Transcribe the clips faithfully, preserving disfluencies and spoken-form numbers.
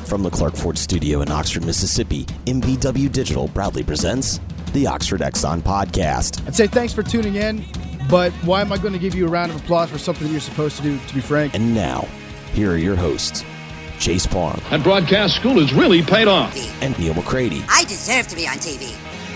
From the Clark Ford Studio in Oxford, Mississippi, M B W Digital proudly presents the Oxford Exxon Podcast. I'd say thanks for tuning in, but why am I going to give you a round of applause for something that you're supposed to do, to be frank? And now, here are your hosts, Chase Parham. And broadcast school has really paid off. And Neil McCready. I deserve to be on T V.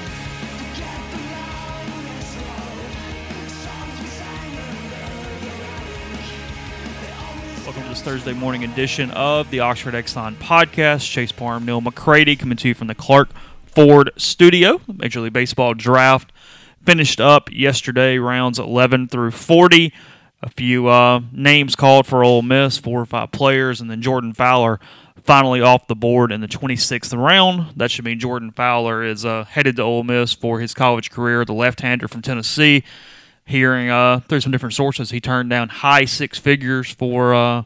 Welcome to this Thursday morning edition of the Oxford Exxon Podcast. Chase Parham, Neil McCready coming to you from the Clark Ford Studio. The Major League Baseball draft finished up yesterday, rounds eleven through forty. A few uh, names called for Ole Miss, four or five players, and then Jordan Fowler finally off the board in the twenty-sixth round. That should mean Jordan Fowler is uh, headed to Ole Miss for his college career, the left-hander from Tennessee. Hearing uh, through some different sources, he turned down high six figures for uh,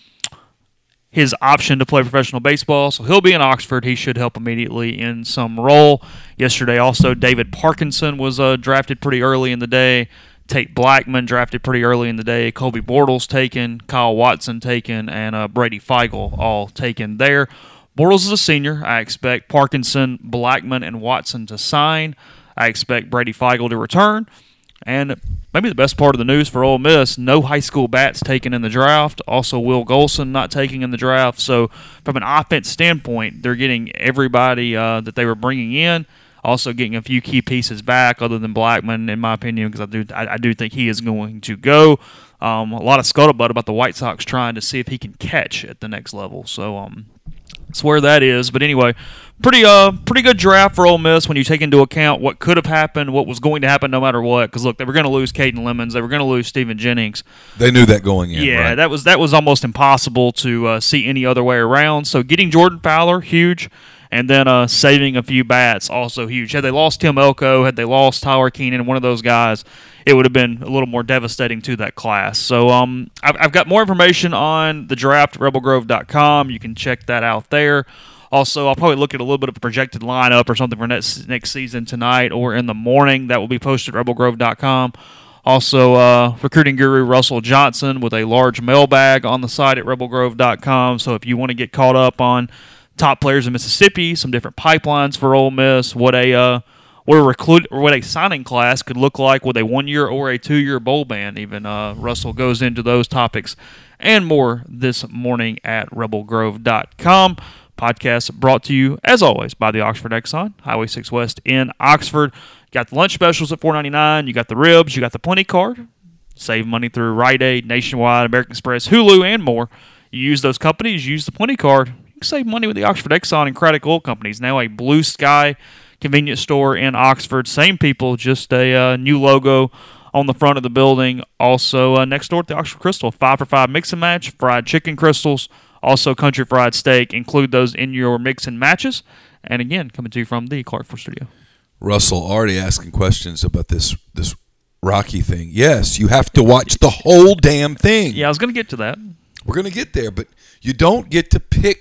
his option to play professional baseball. So he'll be in Oxford. He should help immediately in some role. Yesterday also, David Parkinson was uh, drafted pretty early in the day. Tate Blackman drafted pretty early in the day. Kobe Bortles taken. Kyle Watson taken. And uh, Brady Feigl all taken there. Bortles is a senior. I expect Parkinson, Blackman, and Watson to sign. I expect Brady Feigl to return. And maybe the best part of the news for Ole Miss, no high school bats taken in the draft. Also, Will Golson not taking in the draft. So, from an offense standpoint, they're getting everybody uh, that they were bringing in. Also, getting a few key pieces back, other than Blackman, in my opinion, because I do I, I do think he is going to go. Um, a lot of scuttlebutt about the White Sox trying to see if he can catch at the next level. So, um, that's where that is. But anyway, pretty uh pretty good draft for Ole Miss when you take into account what could have happened, what was going to happen no matter what. Because look, they were going to lose Caden Lemons, they were going to lose Stephen Jennings. They knew that going in. Yeah, right? that was that was almost impossible to uh, see any other way around. So getting Jordan Fowler, huge. And then uh, saving a few bats, also huge. Had they lost Tim Elko, had they lost Tyler Keenan, one of those guys, it would have been a little more devastating to that class. So um, I've, I've got more information on the draft at rebel grove dot com. You can check that out there. Also, I'll probably look at a little bit of a projected lineup or something for next next season tonight or in the morning. That will be posted at rebel grove dot com. Also, uh, recruiting guru Russell Johnson with a large mailbag on the site at rebel grove dot com. So if you want to get caught up on top players in Mississippi, some different pipelines for Ole Miss, what a uh, what a recruit or what a signing class could look like with a one-year or a two-year bowl ban. Even uh, Russell goes into those topics and more this morning at rebel grove dot com. Podcast brought to you, as always, by the Oxford Exxon, Highway six West in Oxford. You got the lunch specials at four ninety-nine. You got the ribs. You got the Plenty Card. Save money through Rite Aid, Nationwide, American Express, Hulu, and more. You use those companies. Use the Plenty Card. You can save money with the Oxford Exxon and Craddock Oil Companies. Now a Blue Sky convenience store in Oxford. Same people, just a uh, new logo on the front of the building. Also uh, next door at the Oxford Crystal, five for five mix and match, fried chicken crystals, also country fried steak. Include those in your mix and matches. And again, coming to you from the Clark Ford Studio. Russell already asking questions about this this Rocky thing. Yes, you have to watch the whole damn thing. Yeah, I was going to get to that. We're going to get there, but you don't get to pick.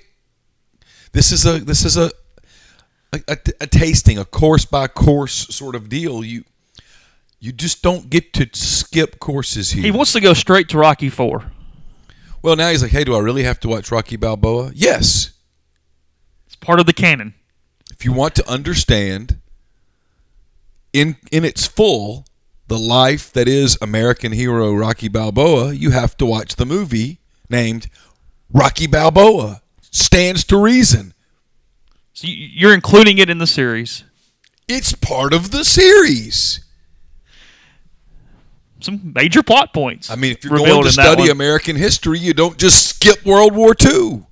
This is a this is a a, a, a tasting, a course by course sort of deal. You you just don't get to skip courses here. He wants to go straight to Rocky four. Well, now he's like, hey, do I really have to watch Rocky Balboa? Yes. It's part of the canon. If you want to understand in in its full the life that is American hero Rocky Balboa, you have to watch the movie named Rocky Balboa. Stands to reason. So you're including it in the series. It's part of the series. Some major plot points. I mean, if you're going to study American history, you don't just skip World War Two.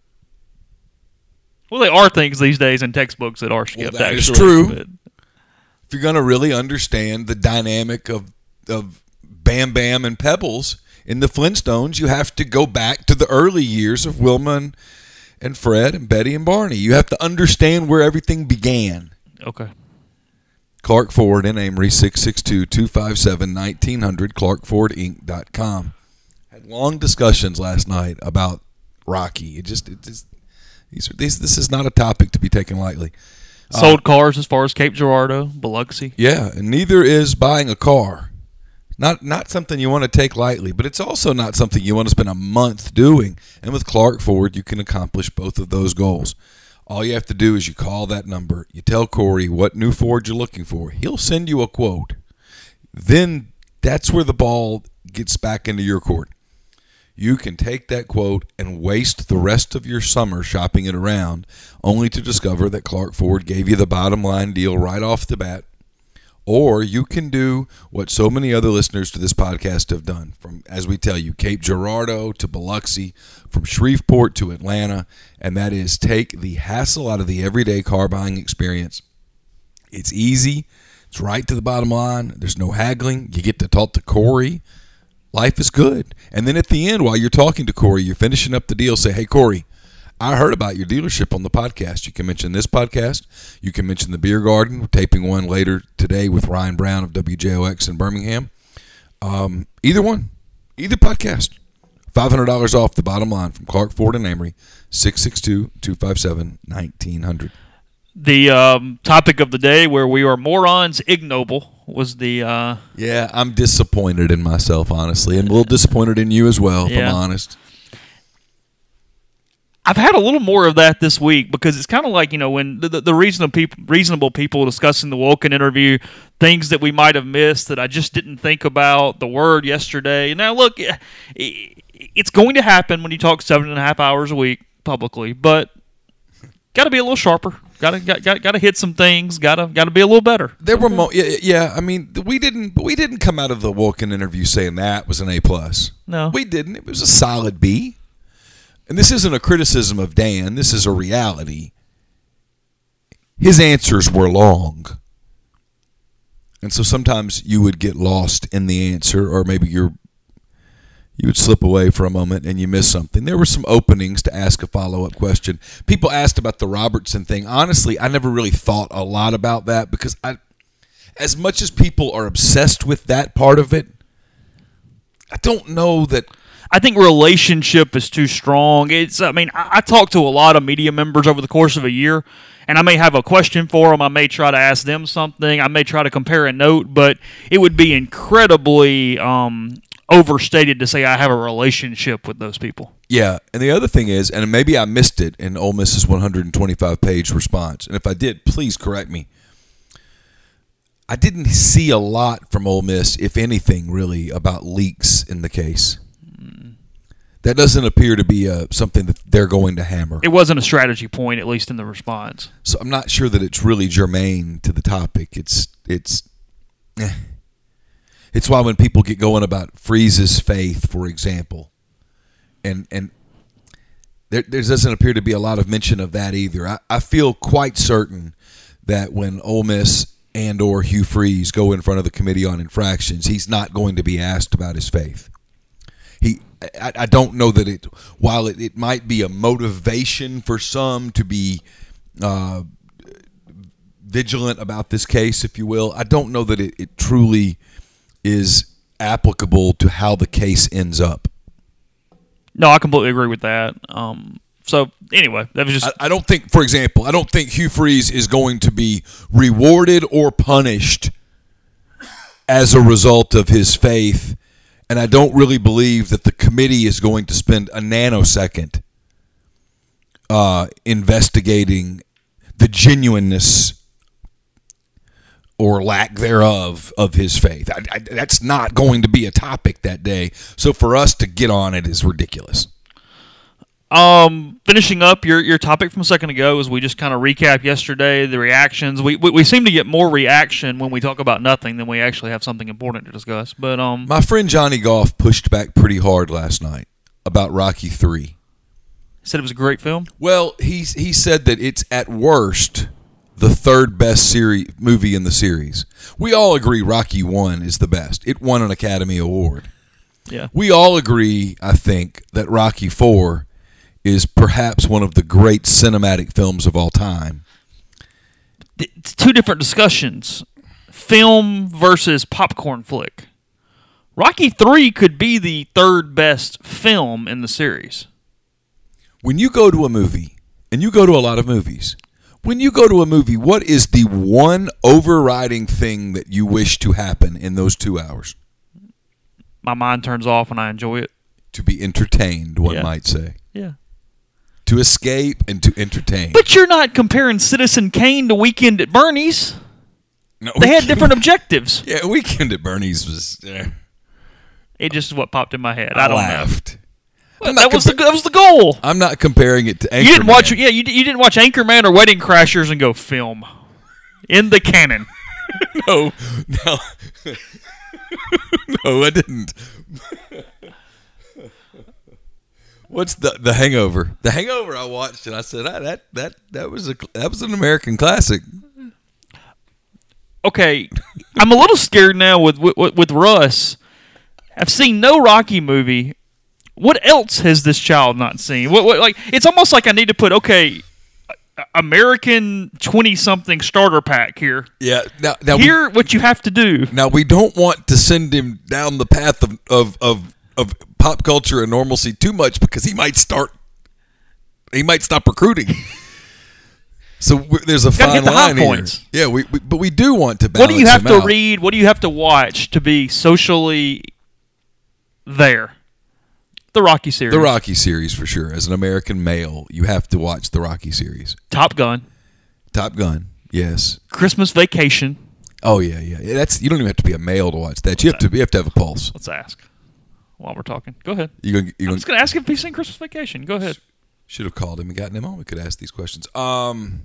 Well, there are things these days in textbooks that are skipped. Well, that actually, is true. But if you're going to really understand the dynamic of of Bam Bam and Pebbles in the Flintstones, you have to go back to the early years of Wilma and, and Fred and Betty and Barney. You have to understand where everything began. Okay. Clark Ford in Amory, six six two, two five seven, nineteen hundred, clark ford inc dot com. Had long discussions last night about Rocky. It just, it just these are these. This is not a topic to be taken lightly. Sold uh, cars as far as Cape Girardeau, Biloxi. Yeah, and neither is buying a car. Not not something you want to take lightly, but it's also not something you want to spend a month doing. And with Clark Ford, you can accomplish both of those goals. All you have to do is you call that number. You tell Corey what new Ford you're looking for. He'll send you a quote. Then that's where the ball gets back into your court. You can take that quote and waste the rest of your summer shopping it around, only to discover that Clark Ford gave you the bottom line deal right off the bat. Or you can do what so many other listeners to this podcast have done, from, as we tell you, Cape Girardeau to Biloxi, from Shreveport to Atlanta, and that is take the hassle out of the everyday car buying experience. It's easy. It's right to the bottom line. There's no haggling. You get to talk to Corey. Life is good. And then at the end, while you're talking to Corey, you're finishing up the deal, say, hey, Corey, I heard about your dealership on the podcast. You can mention this podcast. You can mention the Beer Garden. We're taping one later today with Ryan Brown of W J O X in Birmingham. Um, either one. Either podcast. five hundred dollars off the bottom line from Clark Ford and Amory, six six two, two five seven, one nine zero zero. The um, topic of the day, where we are morons ignoble, was the... Uh, yeah, I'm disappointed in myself, honestly, and a little disappointed in you as well, if yeah. I'm honest. I've had a little more of that this week because it's kind of like, you know, when the, the, the reasonable people, reasonable people discussing the Wolken interview, things that we might have missed that I just didn't think about, the word yesterday. Now, look, it's going to happen when you talk seven and a half hours a week publicly, but got to be a little sharper. Got to got got got to hit some things. Got to got to be a little better. There were mo- yeah, yeah. I mean, we didn't we didn't come out of the Wolken interview saying that was an A plus. No, we didn't. It was a solid B. And this isn't a criticism of Dan. This is a reality. His answers were long. And so sometimes you would get lost in the answer, or maybe you're, you would slip away for a moment and you miss something. There were some openings to ask a follow-up question. People asked about the Robertson thing. Honestly, I never really thought a lot about that because I, as much as people are obsessed with that part of it, I don't know that... I think relationship is too strong. It's. I mean, I, I talk to a lot of media members over the course of a year, and I may have a question for them. I may try to ask them something. I may try to compare a note, but it would be incredibly um, overstated to say I have a relationship with those people. Yeah, and the other thing is, and maybe I missed it in Ole Miss's one hundred twenty-five page response, and if I did, please correct me. I didn't see a lot from Ole Miss, if anything, really, about leaks in the case. That doesn't appear to be uh, something that they're going to hammer. It wasn't a strategy point, at least in the response. So I'm not sure that it's really germane to the topic. It's it's eh. It's why when people get going about Freeze's faith, for example, and and there, there doesn't appear to be a lot of mention of that either. I, I feel quite certain that when Ole Miss and or Hugh Freeze go in front of the Committee on Infractions, he's not going to be asked about his faith. He, I, I don't know that it, while it, it might be a motivation for some to be uh, vigilant about this case, if you will, I don't know that it, it truly is applicable to how the case ends up. No, I completely agree with that. Um, so, anyway, that was just... I, I don't think, for example, I don't think Hugh Freeze is going to be rewarded or punished as a result of his faith. And I don't really believe that the committee is going to spend a nanosecond uh, investigating the genuineness or lack thereof of his faith. I, I, that's not going to be a topic that day. So for us to get on it is ridiculous. Um, finishing up your, your topic from a second ago, as we just kind of recap yesterday, the reactions. We, we we seem to get more reaction when we talk about nothing than we actually have something important to discuss. But um, my friend Johnny Goff pushed back pretty hard last night about Rocky three. Said it was a great film. Well, he he said that it's at worst the third best series movie in the series. We all agree Rocky one is the best. It won an Academy Award. Yeah. We all agree, I think, that Rocky four is perhaps one of the great cinematic films of all time. It's two different discussions. Film versus popcorn flick. Rocky three could be the third best film in the series. When you go to a movie, and you go to a lot of movies, when you go to a movie, what is the one overriding thing that you wish to happen in those two hours? my mind turns off and I enjoy it. To be entertained, one Yeah. might say. Yeah. To escape and to entertain. But you're not comparing Citizen Kane to Weekend at Bernie's. No, They had Weekend- different objectives. Yeah, Weekend at Bernie's was. Eh, It just is what popped in my head. I, I don't laughed. know. I'm not That was, the, compa- that was the goal. I'm not comparing it to Anchorman. You didn't watch, yeah, you, you didn't watch Anchorman or Wedding Crashers and go film in the canon. No, no, no, I didn't. What's the the Hangover? The Hangover I watched and I said ah, that that that was a that was an American classic. Okay, I'm a little scared now with with, with Russ. I've seen no Rocky movie. What else has this child not seen? What, what like it's almost like I need to put okay, American twenty-something starter pack here. Yeah. Now, now Here, what you have to do. we, now we don't want to send him down the path of of of, of pop culture and normalcy too much because he might start. He might stop recruiting. So we, there's a Gotta fine hit the high line here. points. Yeah, we, we but we do want to balance What do you have him to out. read? What do you have to watch to be socially there? The Rocky series. The Rocky series for sure. As an American male, you have to watch the Rocky series. Top Gun. Top Gun, yes. Christmas Vacation. Oh yeah, yeah. That's you don't even have to be a male to watch that. You have to you have to have a pulse. Let's ask while we're talking. Go ahead. You gonna, you I'm gonna just going to ask if he's seen Christmas Vacation. Go ahead. should have called him and gotten him on. We could ask these questions. Um,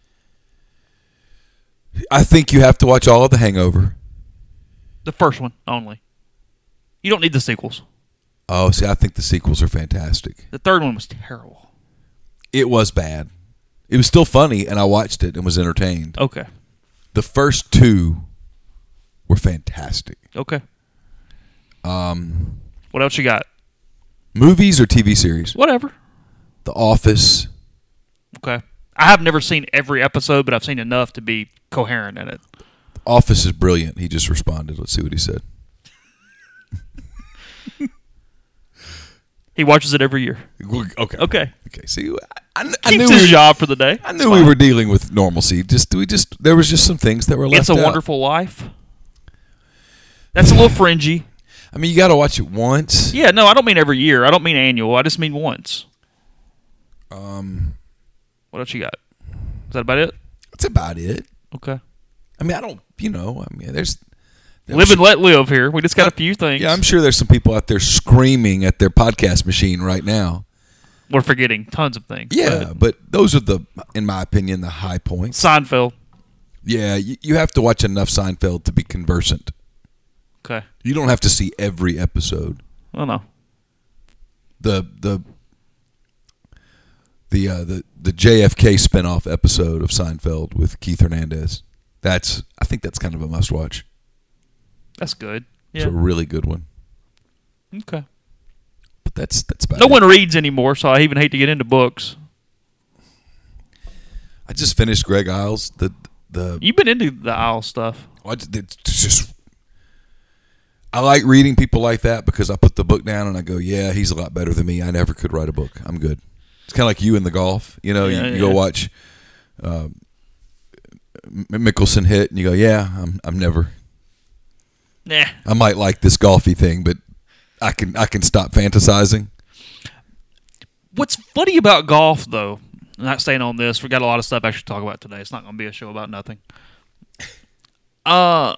I think you have to watch all of The Hangover. The first one only. You don't need the sequels. Oh, see, I think the sequels are fantastic. The third one was terrible. It was bad. It was still funny, and I watched it and was entertained. Okay. The first two were fantastic. Okay. Um, What else you got? movies or T V series? Whatever. The Office. Okay. I have never seen every episode, but I've seen enough to be coherent in it. The Office is brilliant. He just responded. Let's see what he said. He watches it every year. Okay. Okay. Okay. See, I, I, I Keeps knew his we, job for the day. I It's knew we fine. were dealing with normalcy. Just we just there was just some things that were left It's a out. Wonderful Life. That's a little fringy. I mean, you got to watch it once. Yeah, no, I don't mean every year. I don't mean annual. I just mean once. Um, What else you got? Is that about it? that's about it. Okay. I mean, I don't. You know, I mean, there's. there's Live and let live here. We just got a few things. Yeah, I'm sure there's some people out there screaming at their podcast machine right now. We're forgetting tons of things. Yeah, But but those are the, in my opinion, the high points. Seinfeld. Yeah, you, you have to watch enough Seinfeld to be conversant. Okay. You don't have to see every episode. I don't know. The the the uh, the the J F K spinoff episode of Seinfeld with Keith Hernandez. That's I think that's kind of a must watch. That's good. It's Yeah. a really good one. Okay. But that's that's about No it. one reads anymore, so I even hate to get into books. I just finished Greg Iles. The the You've been into the Isle stuff. I just, it's just I like reading people like that because I put the book down and I go, yeah, he's a lot better than me. I never could write a book. I'm good. It's kind of like you in the golf. You know, Yeah, you, you yeah. go watch uh, M- Mickelson hit and you go, yeah, I'm I'm never. Nah. I might like this golfy thing, but I can I can stop fantasizing. What's funny about golf, though, I'm not staying on this. We got a lot of stuff I should talk about today. It's not going to be a show about nothing. Uh,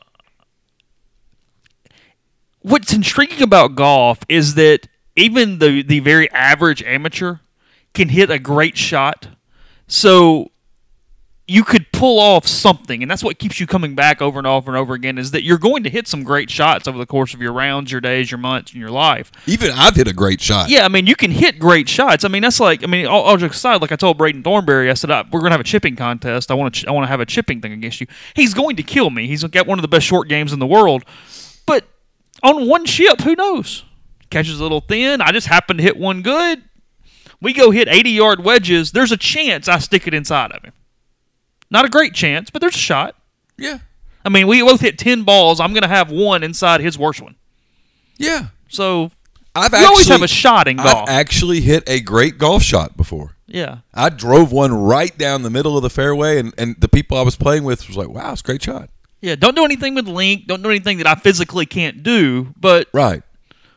what's intriguing about golf is that even the the very average amateur can hit a great shot. So you could pull off something, and that's what keeps you coming back over and over and over again, is that you're going to hit some great shots over the course of your rounds, your days, your months, and your life. Even I've hit a great shot. Yeah, I mean, you can hit great shots. I mean, that's like, I mean, all, all jokes aside, like I told Braden Thornberry, I said, I, we're going to have a chipping contest. I want to ch- I want to have a chipping thing against you. He's going to kill me. He's got one of the best short games in the world. But on one chip, who knows? Catches a little thin. I just happen to hit one good. We go hit eighty-yard wedges. There's a chance I stick it inside of him. Not a great chance, but there's a shot. Yeah. I mean, we both hit ten balls. I'm going to have one inside his worst one. Yeah. So I've you actually, always have a shot in golf. I've actually hit a great golf shot before. Yeah. I drove one right down the middle of the fairway, and, and the people I was playing with was like, wow, it's a great shot. Yeah, don't do anything with link. Don't do anything that I physically can't do. But Right.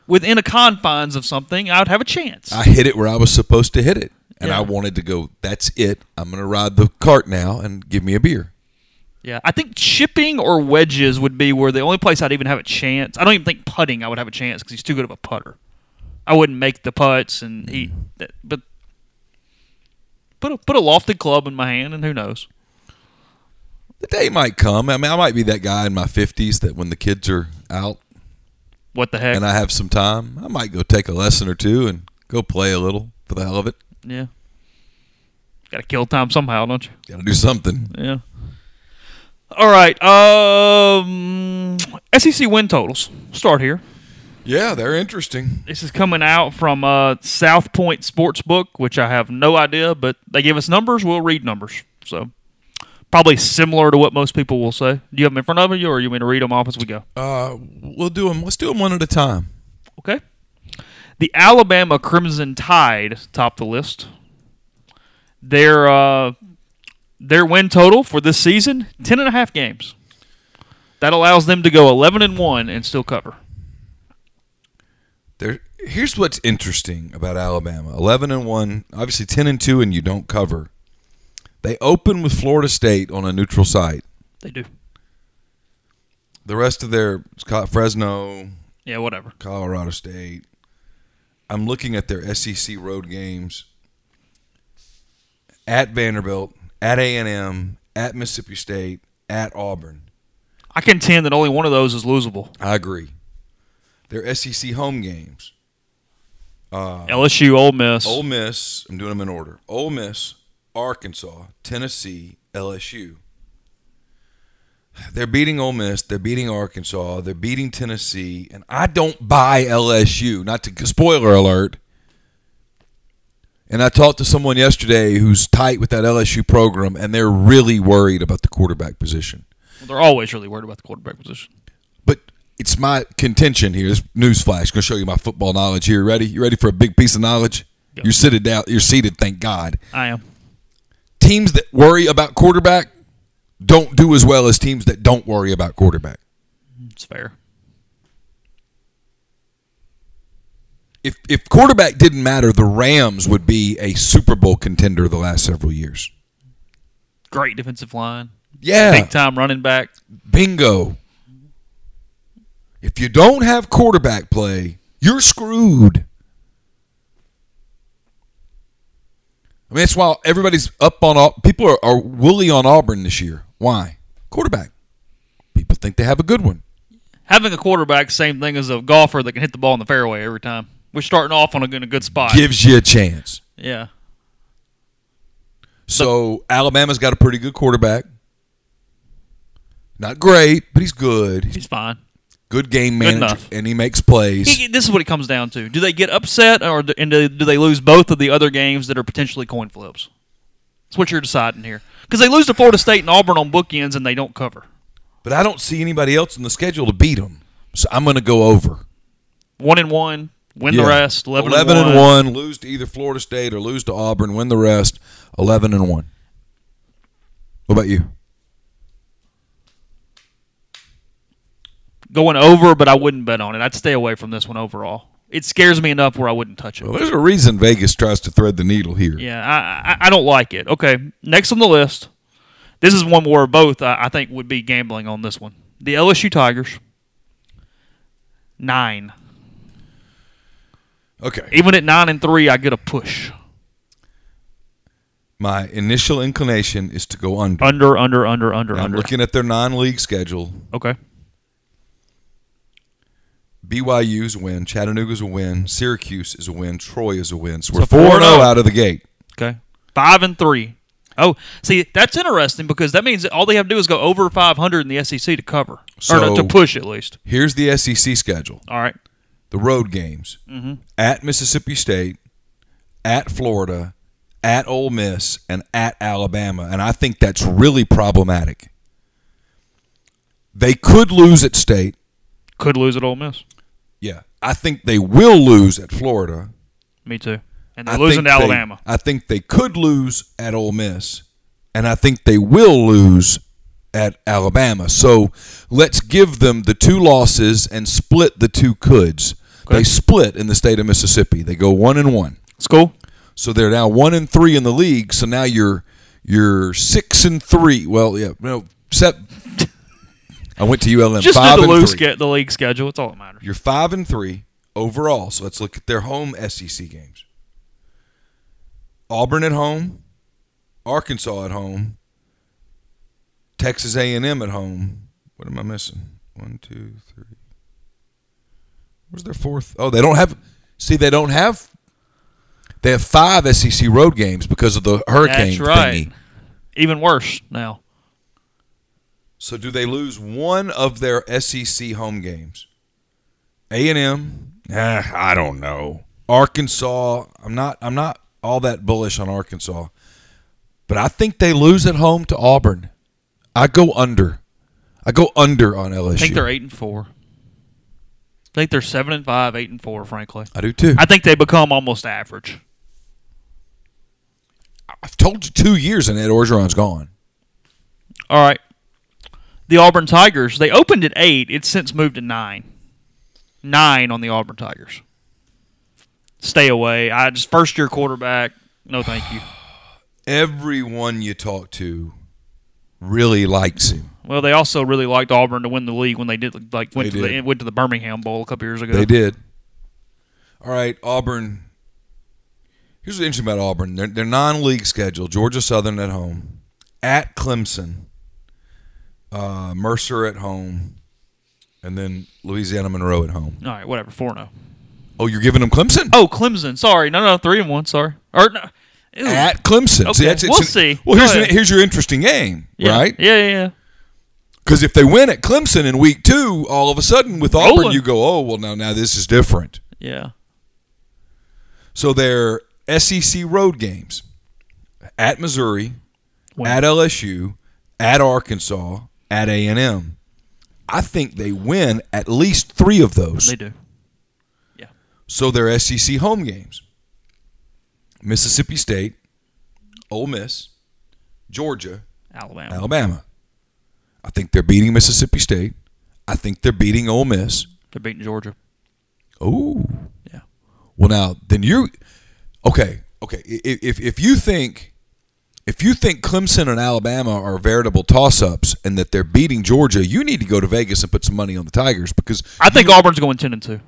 within the confines of something, I would have a chance. I hit it where I was supposed to hit it. And Yeah. I wanted to go, that's it. I'm going to ride the cart now and give me a beer. Yeah, I think chipping or wedges would be where the only place I'd even have a chance. I don't even think putting I would have a chance because he's too good of a putter. I wouldn't make the putts, and he, but put a, put a lofted club in my hand, and who knows? The day might come. I mean, I might be that guy in my fifties that when the kids are out What the heck? and I have some time, I might go take a lesson or two and go play a little for the hell of it. Yeah. Got to kill time somehow, don't you? Got to do something. Yeah. All right. Um, S E C win totals. Start here. Yeah, they're interesting. This is coming out from uh, South Point Sportsbook, which I have no idea, but they give us numbers. We'll read numbers. So probably similar to what most people will say. Do you have them in front of you, or you want me to read them off as we go? Uh, we'll do them. Let's do them one at a time. Okay. The Alabama Crimson Tide top the list. Their uh, their win total for this season, ten and a half games. That allows them to go eleven and one and still cover. There. Here's what's interesting about Alabama: eleven and one, obviously ten and two, and you don't cover. They open with Florida State on a neutral site. They do. The rest of their Fresno, Yeah, whatever. Colorado State. I'm looking at their S E C road games. At Vanderbilt, at A and M, at Mississippi State, at Auburn. I contend that only one of those is losable. I agree. Their S E C home games. Uh, L S U, Ole Miss. Ole Miss, I'm doing them in order. Ole Miss, Arkansas, Tennessee, L S U. They're beating Ole Miss. They're beating Arkansas. They're beating Tennessee. And I don't buy L S U. Not to spoiler alert. And I talked to someone yesterday who's tight with that L S U program, and they're really worried about the quarterback position. Well, they're always really worried about the quarterback position. But it's my contention here. This newsflash. Going to show you my football knowledge here. Ready? You ready for a big piece of knowledge? Go. You're seated down. You're seated. Thank God. I am. Teams that worry about quarterback don't do as well as teams that don't worry about quarterback. It's fair. If if quarterback didn't matter, the Rams would be a Super Bowl contender the last several years. Great defensive line. Yeah. Big time running back. Bingo. If you don't have quarterback play, you're screwed. I mean, that's why everybody's up on – people are, are woolly on Auburn this year. Why? Quarterback. People think they have a good one. Having a quarterback, same thing as a golfer that can hit the ball in the fairway every time. We're starting off on a good, a good spot. Gives you a chance. Yeah. So Alabama's got a pretty good quarterback. Not great, but he's good. He's He's fine. good game Good manager, enough. and he makes plays. He- This is what it comes down to. Do they get upset, or do, and do, do they lose both of the other games that are potentially coin flips? That's what you're deciding here. Because they lose to Florida State and Auburn on bookends, and they don't cover. But I don't see anybody else in the schedule to beat him. So I'm going to go over. One and one, win Yeah. the rest. Eleven, eleven and, and one. one, lose to either Florida State or lose to Auburn, win the rest, eleven and one. What about you? Going over, but I wouldn't bet on it. I'd stay away from this one overall. It scares me enough where I wouldn't touch it. Well, there's a reason Vegas tries to thread the needle here. Yeah, I, I I don't like it. Okay, next on the list, this is one where both I, I think would be gambling on this one. The L S U Tigers, nine. Okay. Even at nine and three, I get a push. My initial inclination is to go under. Under, under, under, under, I'm under. looking at their non-league schedule. Okay. B Y U's a win. Chattanooga's a win. Syracuse is a win. Troy is a win. So So we're four and oh out of the gate. Okay. Five and three. Oh, see, that's interesting because that means that all they have to do is go over five hundred in the S E C to cover. or So- to, to push, at least. Here's the S E C schedule. All right. The road games. Mm-hmm. At Mississippi State, at Florida, at Ole Miss, and at Alabama. And I think that's really problematic. They could lose at State. Could lose at Ole Miss. Yeah. I think they will lose at Florida. Me too. And I they're losing think to they- Alabama. I think they could lose at Ole Miss. And I think they will lose at Alabama. So let's give them the two losses and split the two coulds. Okay. They split in the state of Mississippi. They go one and one. It's cool. So they're now one and three in the league. So now you're you're six and three. Well, yeah, no, set. I went to U L M. Just five do the and loose three. get the league schedule. It's all that matters. You're five and three overall. So let's look at their home S E C games. Auburn at home, Arkansas at home, Texas A and M at home. What am I missing? One, two, three. Where's their fourth? Oh, they don't have. See, they don't have. They have five S E C road games because of the hurricane That's right. thingy. Even worse now. So do they lose one of their S E C home games? A and M? Eh, I don't know. Arkansas? I'm not. I'm not all that bullish on Arkansas, but I think they lose at home to Auburn. I go under. I go under on L S U. I think they're eight and four. I think they're seven and five, eight and four. Frankly, I do too. I think they become almost average. I've told you two years and Ed Orgeron's gone. All right. The Auburn Tigers, they opened at eight. It's since moved to nine. Nine on the Auburn Tigers. Stay away. I just first year quarterback. No, thank you. Everyone you talk to really likes him. Well, they also really liked Auburn to win the league when they did like went They to did. the went to the Birmingham Bowl a couple years ago. They did. All right, Auburn. Here's what's interesting about Auburn. They're, they're non-league schedule. Georgia Southern at home. At Clemson. Uh, Mercer at home. And then Louisiana Monroe at home. All right, whatever. Four and zero. Oh, you're giving them Clemson? Oh, Clemson. Sorry, no, no, three and one. Sorry, or no. Ew. At Clemson. Okay, that's- it's we'll an- see. Well, Go here's, an, ahead. here's your interesting game, Yeah. right? Yeah, yeah, yeah. Because if they win at Clemson in week two, all of a sudden with Auburn, Rolling. you go, oh, well, now, now this is different. Yeah. So they're S E C road games at Missouri, Win. at L S U, at Arkansas, at A and M. I think they win at least three of those. They do. Yeah. So they're S E C home games. Mississippi State, Ole Miss, Georgia, Alabama. Alabama. I think they're beating Mississippi State. I think they're beating Ole Miss. They're beating Georgia. Oh. Yeah. Well, now then you, okay, okay. If if if you think, if you think Clemson and Alabama are veritable toss-ups and that they're beating Georgia, you need to go to Vegas and put some money on the Tigers because I think Auburn's going ten and two.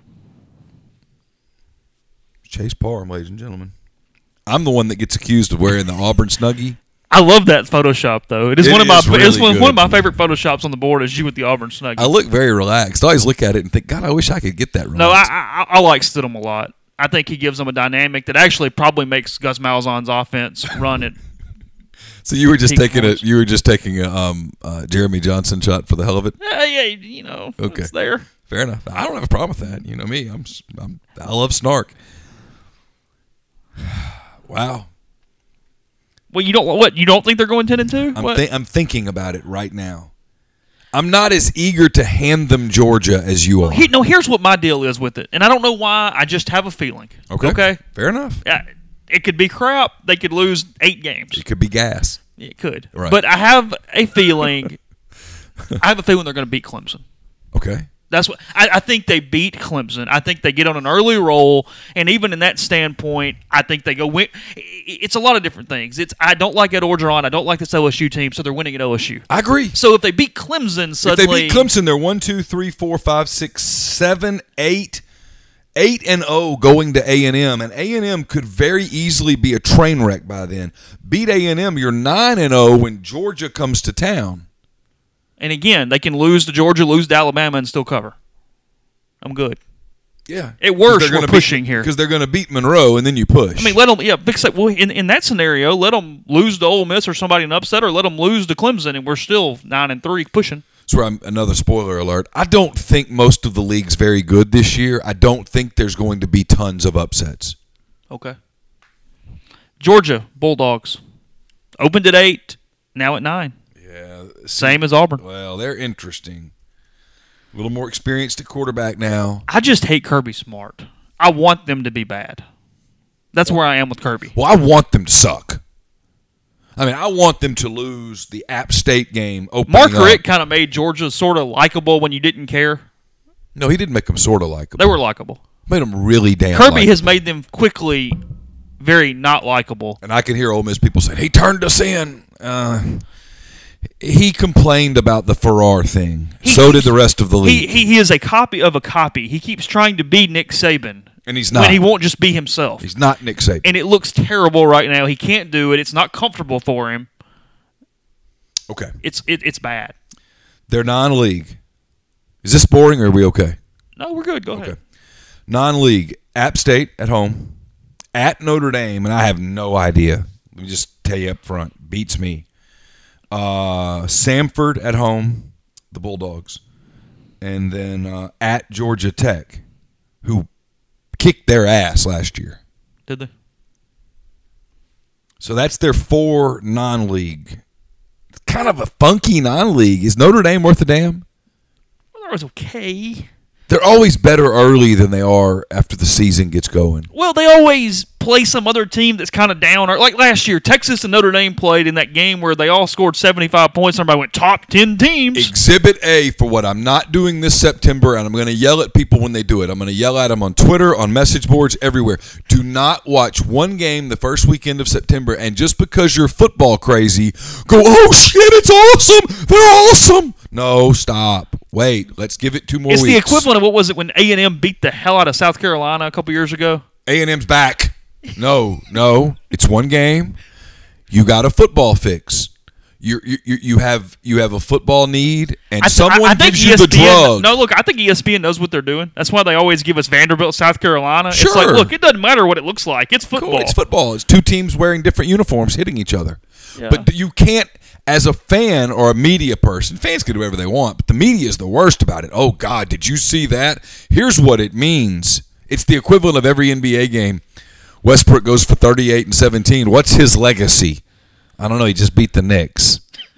Chase Parham, ladies and gentlemen. I'm the one that gets accused of wearing the Auburn Snuggie. I love that Photoshop though. It is It one of my is really it's one, good. one of my favorite Photoshops on the board is you with the Auburn Snuggie. I look very relaxed. I always look at it and think, God, I wish I could get that relaxed. no, I, I I like Stidham a lot. I think he gives them a dynamic that actually probably makes Gus Malzahn's offense run it. So you were just Peak taking points. a you were just taking a um, uh, Jeremy Johnson shot for the hell of it. Yeah, yeah, you know, Okay. it's there. Fair enough. I don't have a problem with that. You know me. I'm, I'm I love snark. Wow. Well, you don't what? You don't think they're going ten and two? I'm What? thi- I'm thinking about it right now. I'm not as eager to hand them Georgia as you are. He, no, here's what my deal is with it, and I don't know why. I just have a feeling. Okay. Okay. Fair enough. Yeah, it could be crap. They could lose eight games. It could be gas. It could. Right. But I have a feeling. I have a feeling they're going to beat Clemson. Okay. That's what I, I think. They beat Clemson. I think they get on an early roll, and even in that standpoint, I think they go win. It's a lot of different things. It's I don't like Ed Orgeron. I don't like this L S U team, so they're winning at L S U. I agree. So if they beat Clemson, suddenly If they beat Clemson, they're one, two, three, four, five, six, seven, eight, eight and zero going to A and M, and A and M could very easily be a train wreck by then. Beat A and M, you're nine and zero when Georgia comes to town. And again, they can lose to Georgia, lose to Alabama, and still cover. I'm good. Yeah. At worst, 'Cause they're we're gonna pushing beat, here. because they're going to beat Monroe, and then you push. I mean, let them. Yeah, fix that. Well, in, in that scenario, let them lose to Ole Miss or somebody in upset, or let them lose to Clemson, and we're still nine and three pushing. That's where I'm, another spoiler alert. I don't think most of the league's very good this year. I don't think there's going to be tons of upsets. Okay. Georgia Bulldogs opened at eight, now at nine. Yeah. Same as Auburn. Well, they're interesting. A little more experienced at quarterback now. I just hate Kirby Smart. I want them to be bad. That's where I am with Kirby. Well, I want them to suck. I mean, I want them to lose the App State game opening Mark up. Richt kind of made Georgia sort of likable when you didn't care. No, he didn't make them sort of likable. They were likable. Made them really damn Kirby likable. has made them quickly very not likable. And I can hear Ole Miss people saying, he turned us in. Uh, he complained about the Farrar thing. He so keeps, did the rest of the league. He, he he is a copy of a copy. He keeps trying to be Nick Saban. And he's not. When he won't just be himself. He's not Nick Saban. And it looks terrible right now. He can't do it. It's not comfortable for him. Okay. It's it, it's bad. They're non-league. Is this boring or are we okay? No, we're good. Go Okay. ahead. Non-league. App State at home. At Notre Dame, and I have no idea. Let me just tell you up front. Beats me. Uh, Samford at home. The Bulldogs. And then uh, at Georgia Tech, who kicked their ass last year. Did they? So that's their four non-league. It's kind of a funky non-league. Is Notre Dame worth a damn? Well, that was okay. They're always better early than they are after the season gets going. Well, they always play some other team that's kind of down. Or like last year, Texas and Notre Dame played in that game where they all scored seventy-five points. Everybody went top ten teams. Exhibit A for what I'm not doing this September, and I'm going to yell at people when they do it. I'm going to yell at them on Twitter, on message boards, everywhere. Do not watch one game the first weekend of September, and just because you're football crazy, go, oh, shit, it's awesome. They're awesome. No, stop. Wait, let's give it two more it's weeks. It's the equivalent of what was it when A and M beat the hell out of South Carolina a couple years ago? A and M's back. No, no, it's one game. You got a football fix. You you you have you have a football need, and I th- someone I, I think gives E S P N, you the drug. No, look, I think E S P N knows what they're doing. That's why they always give us Vanderbilt, South Carolina. Sure. It's like, look, it doesn't matter what it looks like. It's football. Cool, it's football. It's two teams wearing different uniforms hitting each other. Yeah. But you can't, as a fan or a media person, fans can do whatever they want, but the media is the worst about it. Oh, God, did you see that? Here's what it means. It's the equivalent of every N B A game. Westbrook goes for thirty-eight and seventeen. What's his legacy? I don't know. He just beat the Knicks.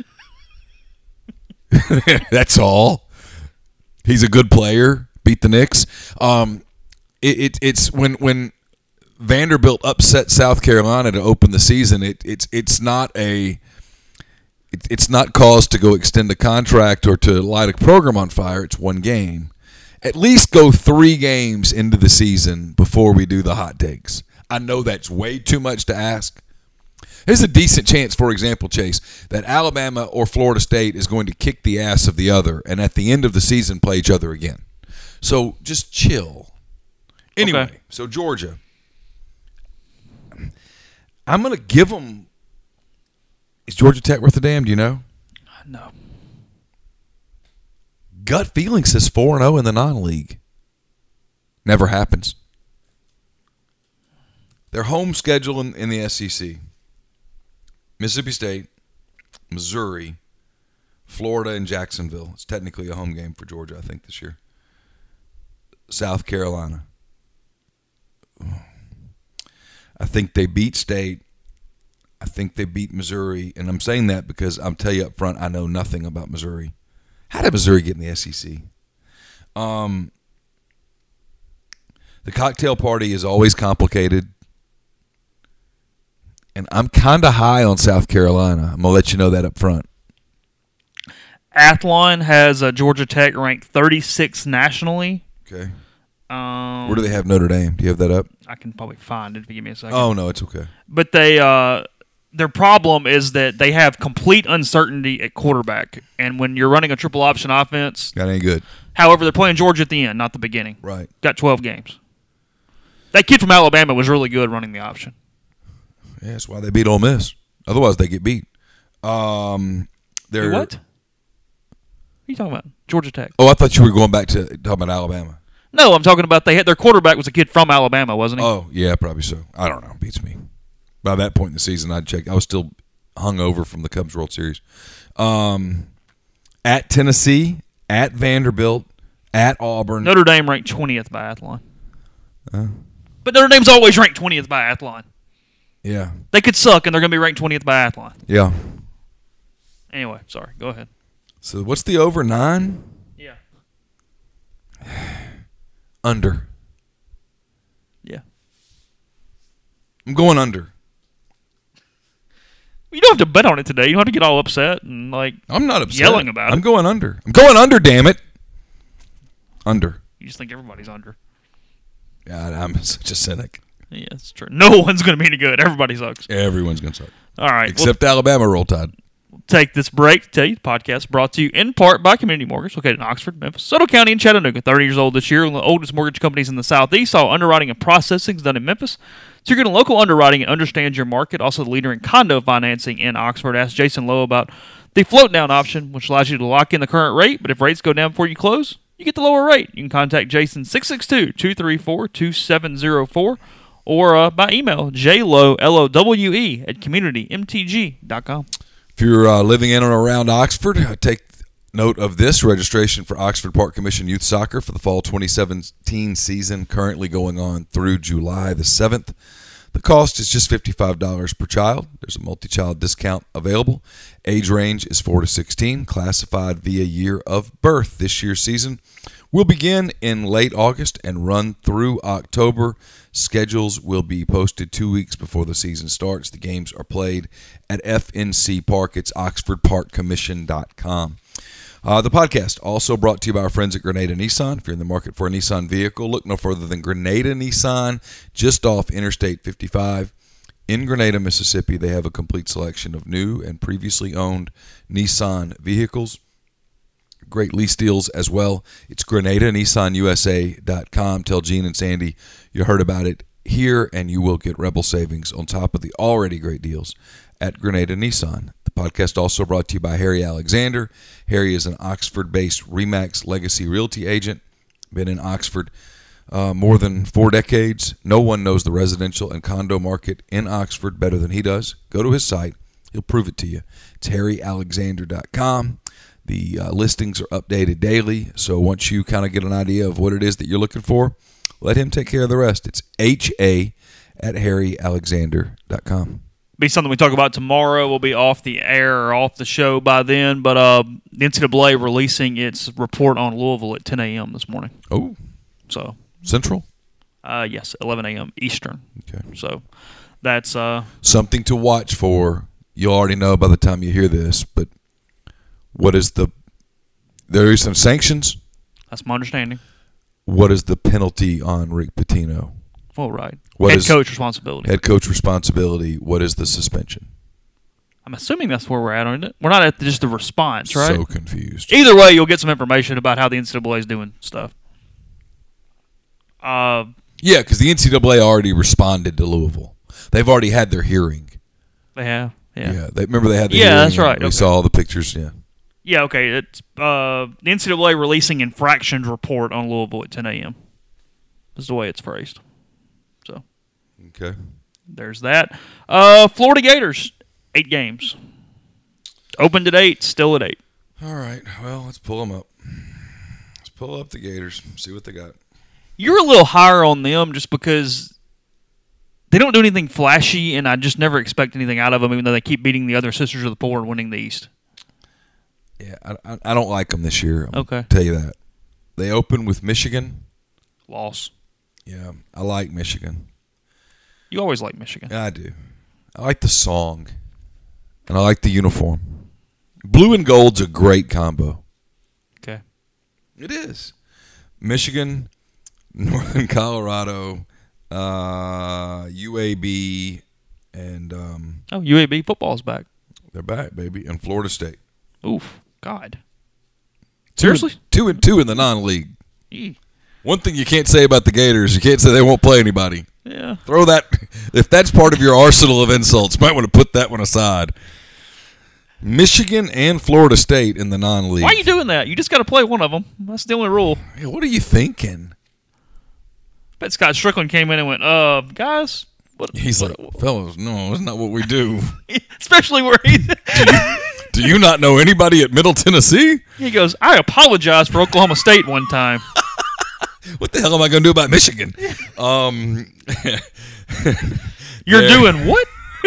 That's all. He's a good player. Beat the Knicks. Um, it, it, it's when when Vanderbilt upset South Carolina to open the season. It, it's it's not a it, it's not cause to go extend a contract or to light a program on fire. It's one game. At least go three games into the season before we do the hot takes. I know that's way too much to ask. There's a decent chance, for example, Chase, that Alabama or Florida State is going to kick the ass of the other and at the end of the season play each other again. So just chill. Anyway, Okay. So Georgia. I'm going to give them – is Georgia Tech worth a damn? Do you know? No. Gut feeling says four and oh in the non-league. Never happens. Their home schedule in, in the S E C. Mississippi State, Missouri, Florida, and Jacksonville. It's technically a home game for Georgia, I think, this year. South Carolina. I think they beat State. I think they beat Missouri. And I'm saying that because I'm telling you up front, I know nothing about Missouri. How did Missouri get in the S E C? Um, the cocktail party is always complicated. And I'm kind of high on South Carolina. I'm going to let you know that up front. Athlon has uh, Georgia Tech ranked thirty-sixth nationally. Okay. Um, Where do they have Notre Dame? Do you have that up? I can probably find it if you give me a second. Oh, no, it's okay. But they, uh, their problem is that they have complete uncertainty at quarterback. And when you're running a triple option offense, That ain't good. however, they're playing Georgia at the end, not the beginning. Right. Got twelve games. That kid from Alabama was really good running the option. Yeah, that's why they beat Ole Miss. Otherwise, they get beat. Um, they're Wait, what? What are you talking about? Georgia Tech. Oh, I thought you were going back to talking about Alabama. No, I'm talking about they had their quarterback was a kid from Alabama, wasn't he? Oh, yeah, probably so. I don't know. Beats me. By that point in the season, I'd check. I was still hung over from the Cubs World Series. Um, at Tennessee, at Vanderbilt, at Auburn. Notre Dame ranked twentieth by Athlon. Uh, But Notre Dame's always ranked twentieth by Athlon. yeah. They could suck, and they're going to be ranked twentieth by Athlon. Yeah. Anyway, sorry. Go ahead. So what's the over? Nine? Yeah. Under. Yeah. I'm going under. You don't have to bet on it today. You don't have to get all upset and, like, I'm not upset. yelling about I'm it. going under. I'm going under, damn it. Under. You just think everybody's under. God, I'm such a cynic. Yeah, that's true. No one's going to be any good. Everybody sucks. Everyone's going to suck. All right. Except we'll, Alabama, Roll Tide. We'll take this break to tell you the podcast brought to you in part by Community Mortgage, located in Oxford, Memphis, Soto County, and Chattanooga. thirty years old this year, one of the oldest mortgage companies in the Southeast. All underwriting and processing is done in Memphis. So you're getting local underwriting and understand your market. Also the leader in condo financing in Oxford. Ask Jason Lowe about the float down option, which allows you to lock in the current rate, but if rates go down before you close, you get the lower rate. You can contact Jason six six two, two three four, two seven zero four or uh, by email jlowe, L O W E, at community m t g dot com. If you're uh, living in and around Oxford, uh, take note of this. Registration for Oxford Park Commission Youth Soccer for the fall twenty seventeen season currently going on through July the seventh. The cost is just fifty-five dollars per child. There's a multi-child discount available. Age range is four to sixteen, classified via year of birth. This year's season will begin in late August and run through October. Schedules will be posted two weeks before the season starts. The games are played at F N C Park. It's oxford park commission dot com. Uh, the podcast also brought to you by our friends at Grenada Nissan. If you're in the market for a Nissan vehicle, look no further than Grenada Nissan, just off Interstate fifty-five in Grenada, Mississippi. They have a complete selection of new and previously owned Nissan vehicles. Great lease deals as well. It's Grenada Nissan U S A dot com. Tell Gene and Sandy you heard about it here, and you will get Rebel savings on top of the already great deals at Grenada Nissan. The podcast also brought to you by Harry Alexander. Harry is an Oxford-based RE/MAX Legacy Realty agent. Been in Oxford uh, more than four decades. No one knows the residential and condo market in Oxford better than he does. Go to his site. He'll prove it to you. It's harry alexander dot com. The uh, listings are updated daily, so once you kind of get an idea of what it is that you're looking for, let him take care of the rest. It's H A at harry alexander dot com. Be something we talk about tomorrow. We'll be off the air or off the show by then, but uh, the N C double A releasing its report on Louisville at ten a.m. this morning. Oh. So Central? Uh, yes, eleven a.m. Eastern. Okay. So that's uh, something to watch for. You'll already know by the time you hear this, but what is the – there is some sanctions. That's my understanding. What is the penalty on Rick Pitino? Well, right. What head is coach responsibility. Head coach responsibility. What is the suspension? I'm assuming that's where we're at on it. We're not at just the response, right? So confused. Either way, you'll get some information about how the N C double A is doing stuff. Uh, yeah, because the N C double A already responded to Louisville. They've already had their hearing. They have? Yeah. Yeah. They, remember they had the yeah, hearing? Yeah, that's right. We okay. saw all the pictures, yeah. Yeah, okay. It's uh, the N C double A releasing infractions report on Louisville at ten a.m. This is the way it's phrased. So, okay. There's that. Uh, Florida Gators, eight games. Opened at eight, still at eight. All right. Well, let's pull them up. Let's pull up the Gators, see what they got. You're a little higher on them just because they don't do anything flashy, and I just never expect anything out of them, even though they keep beating the other Sisters of the Poor and winning the East. Yeah, I, I don't like them this year. I'm okay. Tell you that. They open with Michigan. Loss. Yeah, I like Michigan. You always like Michigan. Yeah, I do. I like the song, and I like the uniform. Blue and gold's a great combo. Okay. It is. Michigan, Northern Colorado, uh, U A B, and um, oh, U A B football's back. They're back, baby, and Florida State. Oof, God. Two Seriously? And, two and two in the non-league. E. One thing you can't say about the Gators, you can't say they won't play anybody. Yeah. Throw that. If that's part of your arsenal of insults, you might want to put that one aside. Michigan and Florida State in the non-league. Why are you doing that? You just got to play one of them. That's the only rule. Hey, what are you thinking? I bet Scott Strickland came in and went, uh, guys. What, He's what, like, fellas, no, that's not what we do. Especially where he... do, you, do you not know anybody at Middle Tennessee? He goes, I apologize for Oklahoma State one time. What the hell am I going to do about Michigan? Um, You're doing what?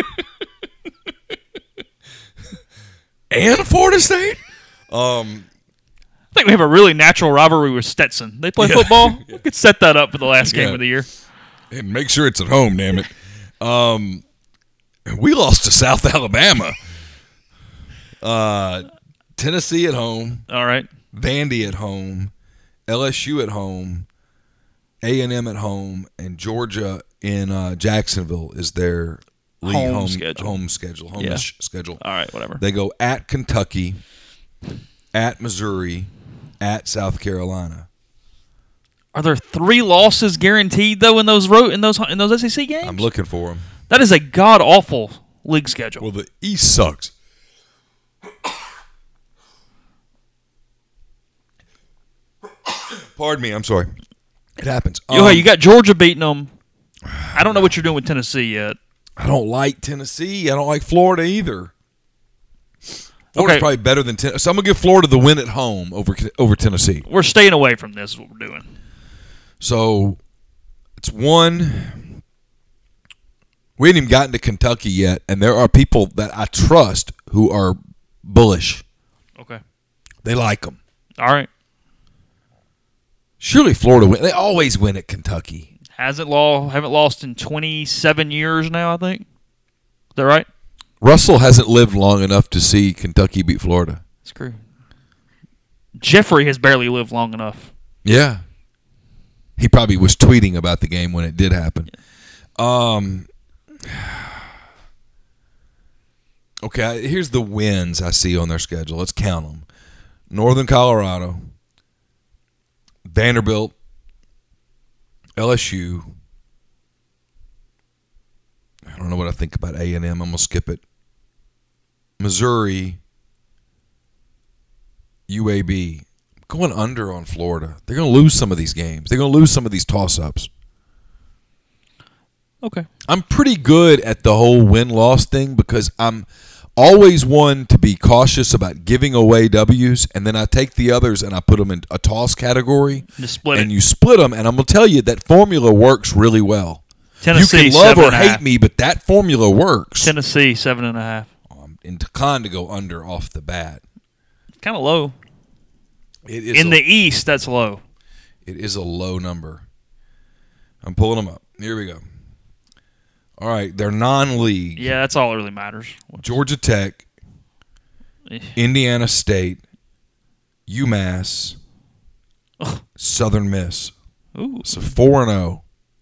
And Florida State? Um, I think we have a really natural rivalry with Stetson. They play yeah. football. We could set that up for the last game yeah. of the year. And make sure it's at home, damn it. Um, we lost to South Alabama. Uh, Tennessee at home. All right. Vandy at home. L S U at home. A and M at home, and Georgia in uh, Jacksonville is their league Home home schedule. home schedule, home Yeah. schedule. All right, whatever. They go at Kentucky, at Missouri, at South Carolina. Are there three losses guaranteed though in those ro- in those in those S E C games? I'm looking for them. That is a god awful league schedule. Well, the East sucks. Pardon me. I'm sorry. It happens. Yo, Um, hey, you got Georgia beating them. I don't know what you're doing with Tennessee yet. I don't like Tennessee. I don't like Florida either. Florida's Okay. probably better than Tennessee. So I'm going to give Florida the win at home over over Tennessee. We're staying away from this. Is what we're doing. So it's one. We haven't even gotten to Kentucky yet, and there are people that I trust who are bullish. Okay. They like them. All right. Surely Florida win. They always win at Kentucky. Hasn't law haven't lost in twenty-seven years now. I think. Is that right? Russell hasn't lived long enough to see Kentucky beat Florida. Screw. Jeffrey has barely lived long enough. Yeah. He probably was tweeting about the game when it did happen. Um. Okay, here's the wins I see on their schedule. Let's count them. Northern Colorado, Vanderbilt, L S U. I don't know what I think about A and M. I'm going to skip it. Missouri, U A B. Going under on Florida. They're going to lose some of these games. They're going to lose some of these toss-ups. Okay. I'm pretty good at the whole win-loss thing because I'm always one to be cautious about giving away W's, and then I take the others and I put them in a toss category. Just split and it. you split them, and I'm going to tell you that formula works really well. Tennessee, you can love seven or and a hate half. me, but that formula works. Tennessee seven and a half. I'm inclined to go under off the bat. Kind of low. It is In a, the East, that's low. It is a low number. I'm pulling them up. Here we go. All right, they're non-league. Yeah, that's all that really matters. Georgia Tech, Eh. Indiana State, UMass, Ugh. Southern Miss. Ooh. So four and oh.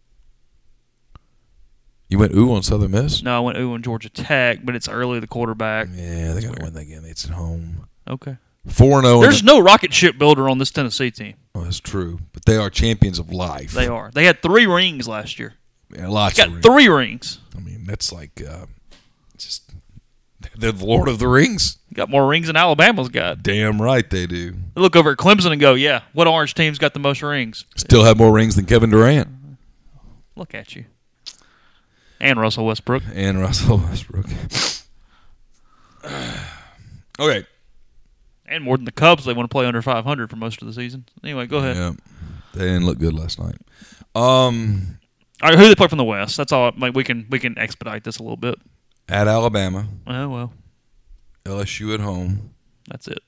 You went ooh on Southern Miss? No, I went ooh on Georgia Tech, but it's early. The quarterback. Yeah, they're going to win that game. It's at home. Okay. four and oh. There's no rocket ship builder on this Tennessee team. Oh, that's true. But they are champions of life. They are. They had three rings last year. Yeah, lots Got of rings. three rings. I mean, that's like uh, just they're the Lord of the Rings. Got more rings than Alabama's got. Damn right they do. They look over at Clemson and go, yeah, what orange team's got the most rings? Still have more rings than Kevin Durant Look at you. And Russell Westbrook. and Russell Westbrook. Okay. And more than the Cubs, they want to play under five hundred for most of the season. Anyway, go ahead. Yeah, they didn't look good last night. Um, All right, who do they play from the West? That's all. Like, we can we can expedite this a little bit. at Alabama, Oh, well, L S U at home. that's it.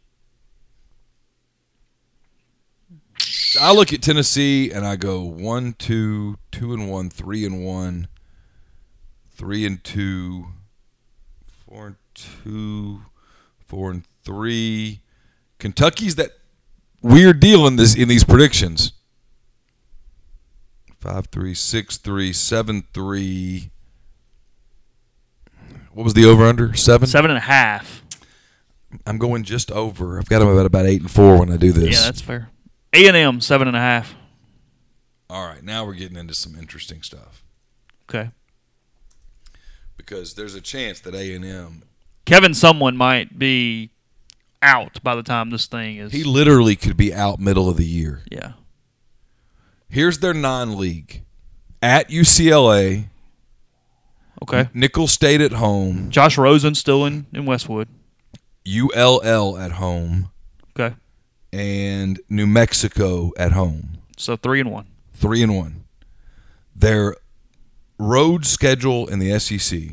I look at Tennessee and I go one, two, two and one, three and one, three and two, four and two, four and three. Kentucky's that weird deal in this in these predictions. Five three, six three, seven three. What was the over under? Seven. Seven and a half. I'm going just over. I've got them about about eight and four when I do this. Yeah, that's fair. A and M, seven and a half. All right. Now we're getting into some interesting stuff Okay. because there's a chance that A and M. Kevin someone might be out by the time this thing is. He literally could be out middle of the year. yeah. Here's their non-league. At U C L A, Okay. Nicholls State at home, Josh Rosen still in, in Westwood. U L L at home, Okay. and New Mexico at home. So three and one. Three and one. Their road schedule in the S E C.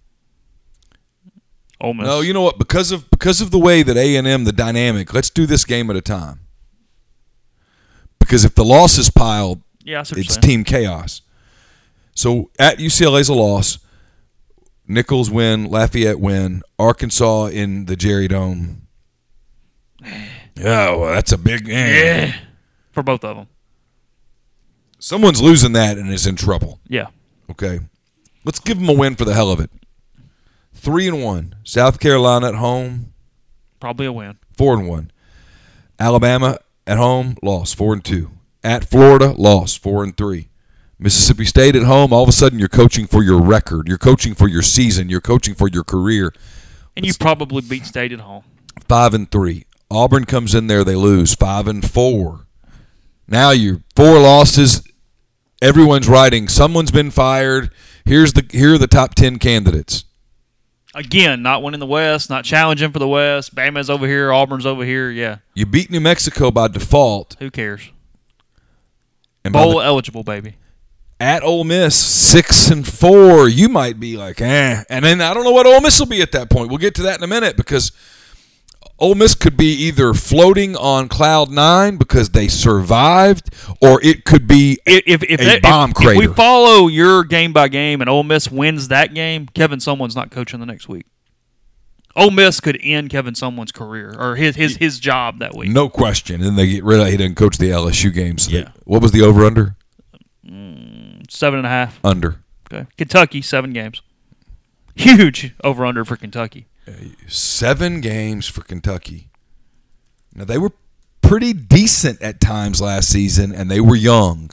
Ole Miss. No, you know what? Because of because of the way that A and M, the dynamic, let's do this game at a time. Because if the losses piled, Yeah, I see what you're it's saying. team chaos. So at U C L A's a loss. Nicholls win, Lafayette win, Arkansas in the Jerry Dome. Yeah, well, that's a big game. Yeah. For both of them. Someone's losing that and is in trouble. Yeah. Okay. Let's give them a win for the hell of it. Three and one. South Carolina at home. Probably a win. Four and one. Alabama at home, loss. Four and two. At Florida, loss. Four and three. Mississippi State at home, all of a sudden you're coaching for your record. You're coaching for your season. You're coaching for your career. And you probably beat State at home. Five and three. Auburn comes in there, they lose. Five and four. Now you're four losses. Everyone's writing. Someone's been fired. Here's the here are the top ten candidates. Again, not winning the West, not challenging for the West. Bama's over here, Auburn's over here. Yeah. You beat New Mexico by default. Who cares? And by Bowl the, eligible, baby. At Ole Miss, six and four. You might be like, eh. And then I don't know what Ole Miss will be at that point. We'll get to that in a minute because Ole Miss could be either floating on cloud nine because they survived, or it could be if, if, a that, bomb if, crater. If we follow your game by game and Ole Miss wins that game, Kevin Sumlin's not coaching the next week. Ole Miss could end Kevin Sumlin's career or his his, his job that week. No question. And they get rid of he didn't coach the L S U games. So yeah. they, what was the over-under? Mm, seven and a half. Under. Okay. Kentucky, seven games. Huge over-under for Kentucky. Seven games for Kentucky. Now, they were pretty decent at times last season, and they were young.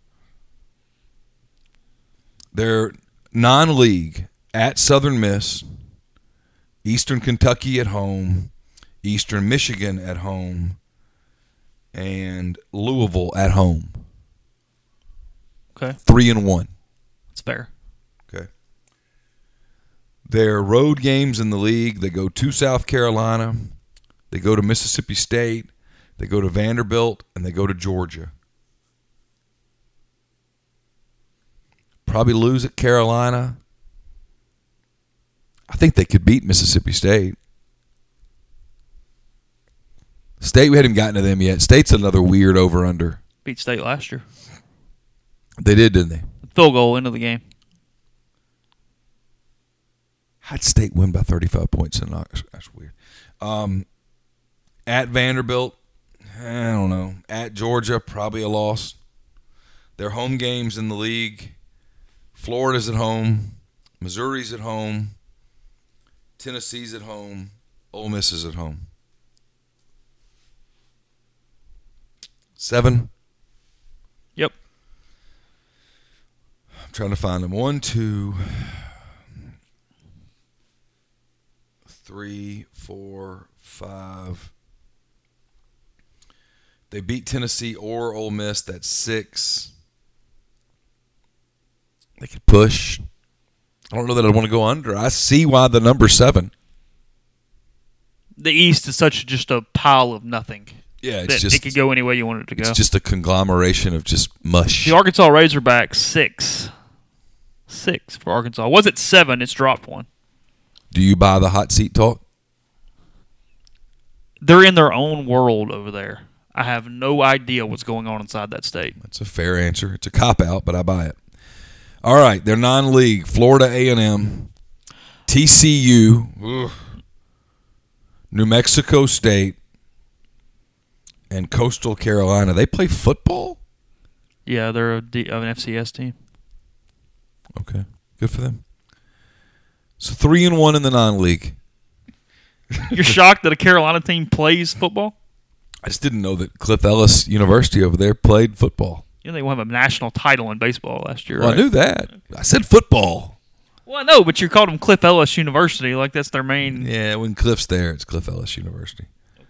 They're non-league at Southern Miss, Eastern Kentucky at home, Eastern Michigan at home, and Louisville at home. Okay. Three and one. That's fair. Okay. Their road games in the league, they go to South Carolina, they go to Mississippi State, they go to Vanderbilt, and they go to Georgia. Probably lose at Carolina. I think they could beat Mississippi State. State, we hadn't gotten to them yet. State's another weird over-under. Beat State last year. They did, didn't they? Field goal, end of the game. How'd State win by thirty-five points in Knox? That's weird. Um, at Vanderbilt, I don't know. At Georgia, probably a loss. Their home games in the league, Florida's at home, Missouri's at home, Tennessee's at home, Ole Miss is at home. Seven. Yep. I'm trying to find them. One, two, three, four, five. They beat Tennessee or Ole Miss. That's six. They could push. I don't know that I want to go under. I see why the number's seven. The East is such just a pile of nothing. Yeah, it's that just it could go any way you want it to go. It's just a conglomeration of just mush. The Arkansas Razorbacks, six. Six for Arkansas. Was it seven? It's dropped one. Do you buy the hot seat talk? They're in their own world over there. I have no idea what's going on inside that state. That's a fair answer. It's a cop-out, but I buy it. All right, they're non-league. Florida A and M, T C U, ugh, New Mexico State, and Coastal Carolina. They play football? Yeah, they're a D, an F C S team. Okay, good for them. So three and one in the non-league. You're shocked that a Carolina team plays football? I just didn't know that Cliff Ellis University over there played football. You know they won a national title in baseball last year, Well, right? I knew that. I said football. Well, I know, but you called them Cliff Ellis University, like that's their main. Yeah, when Cliff's there, it's Cliff Ellis University.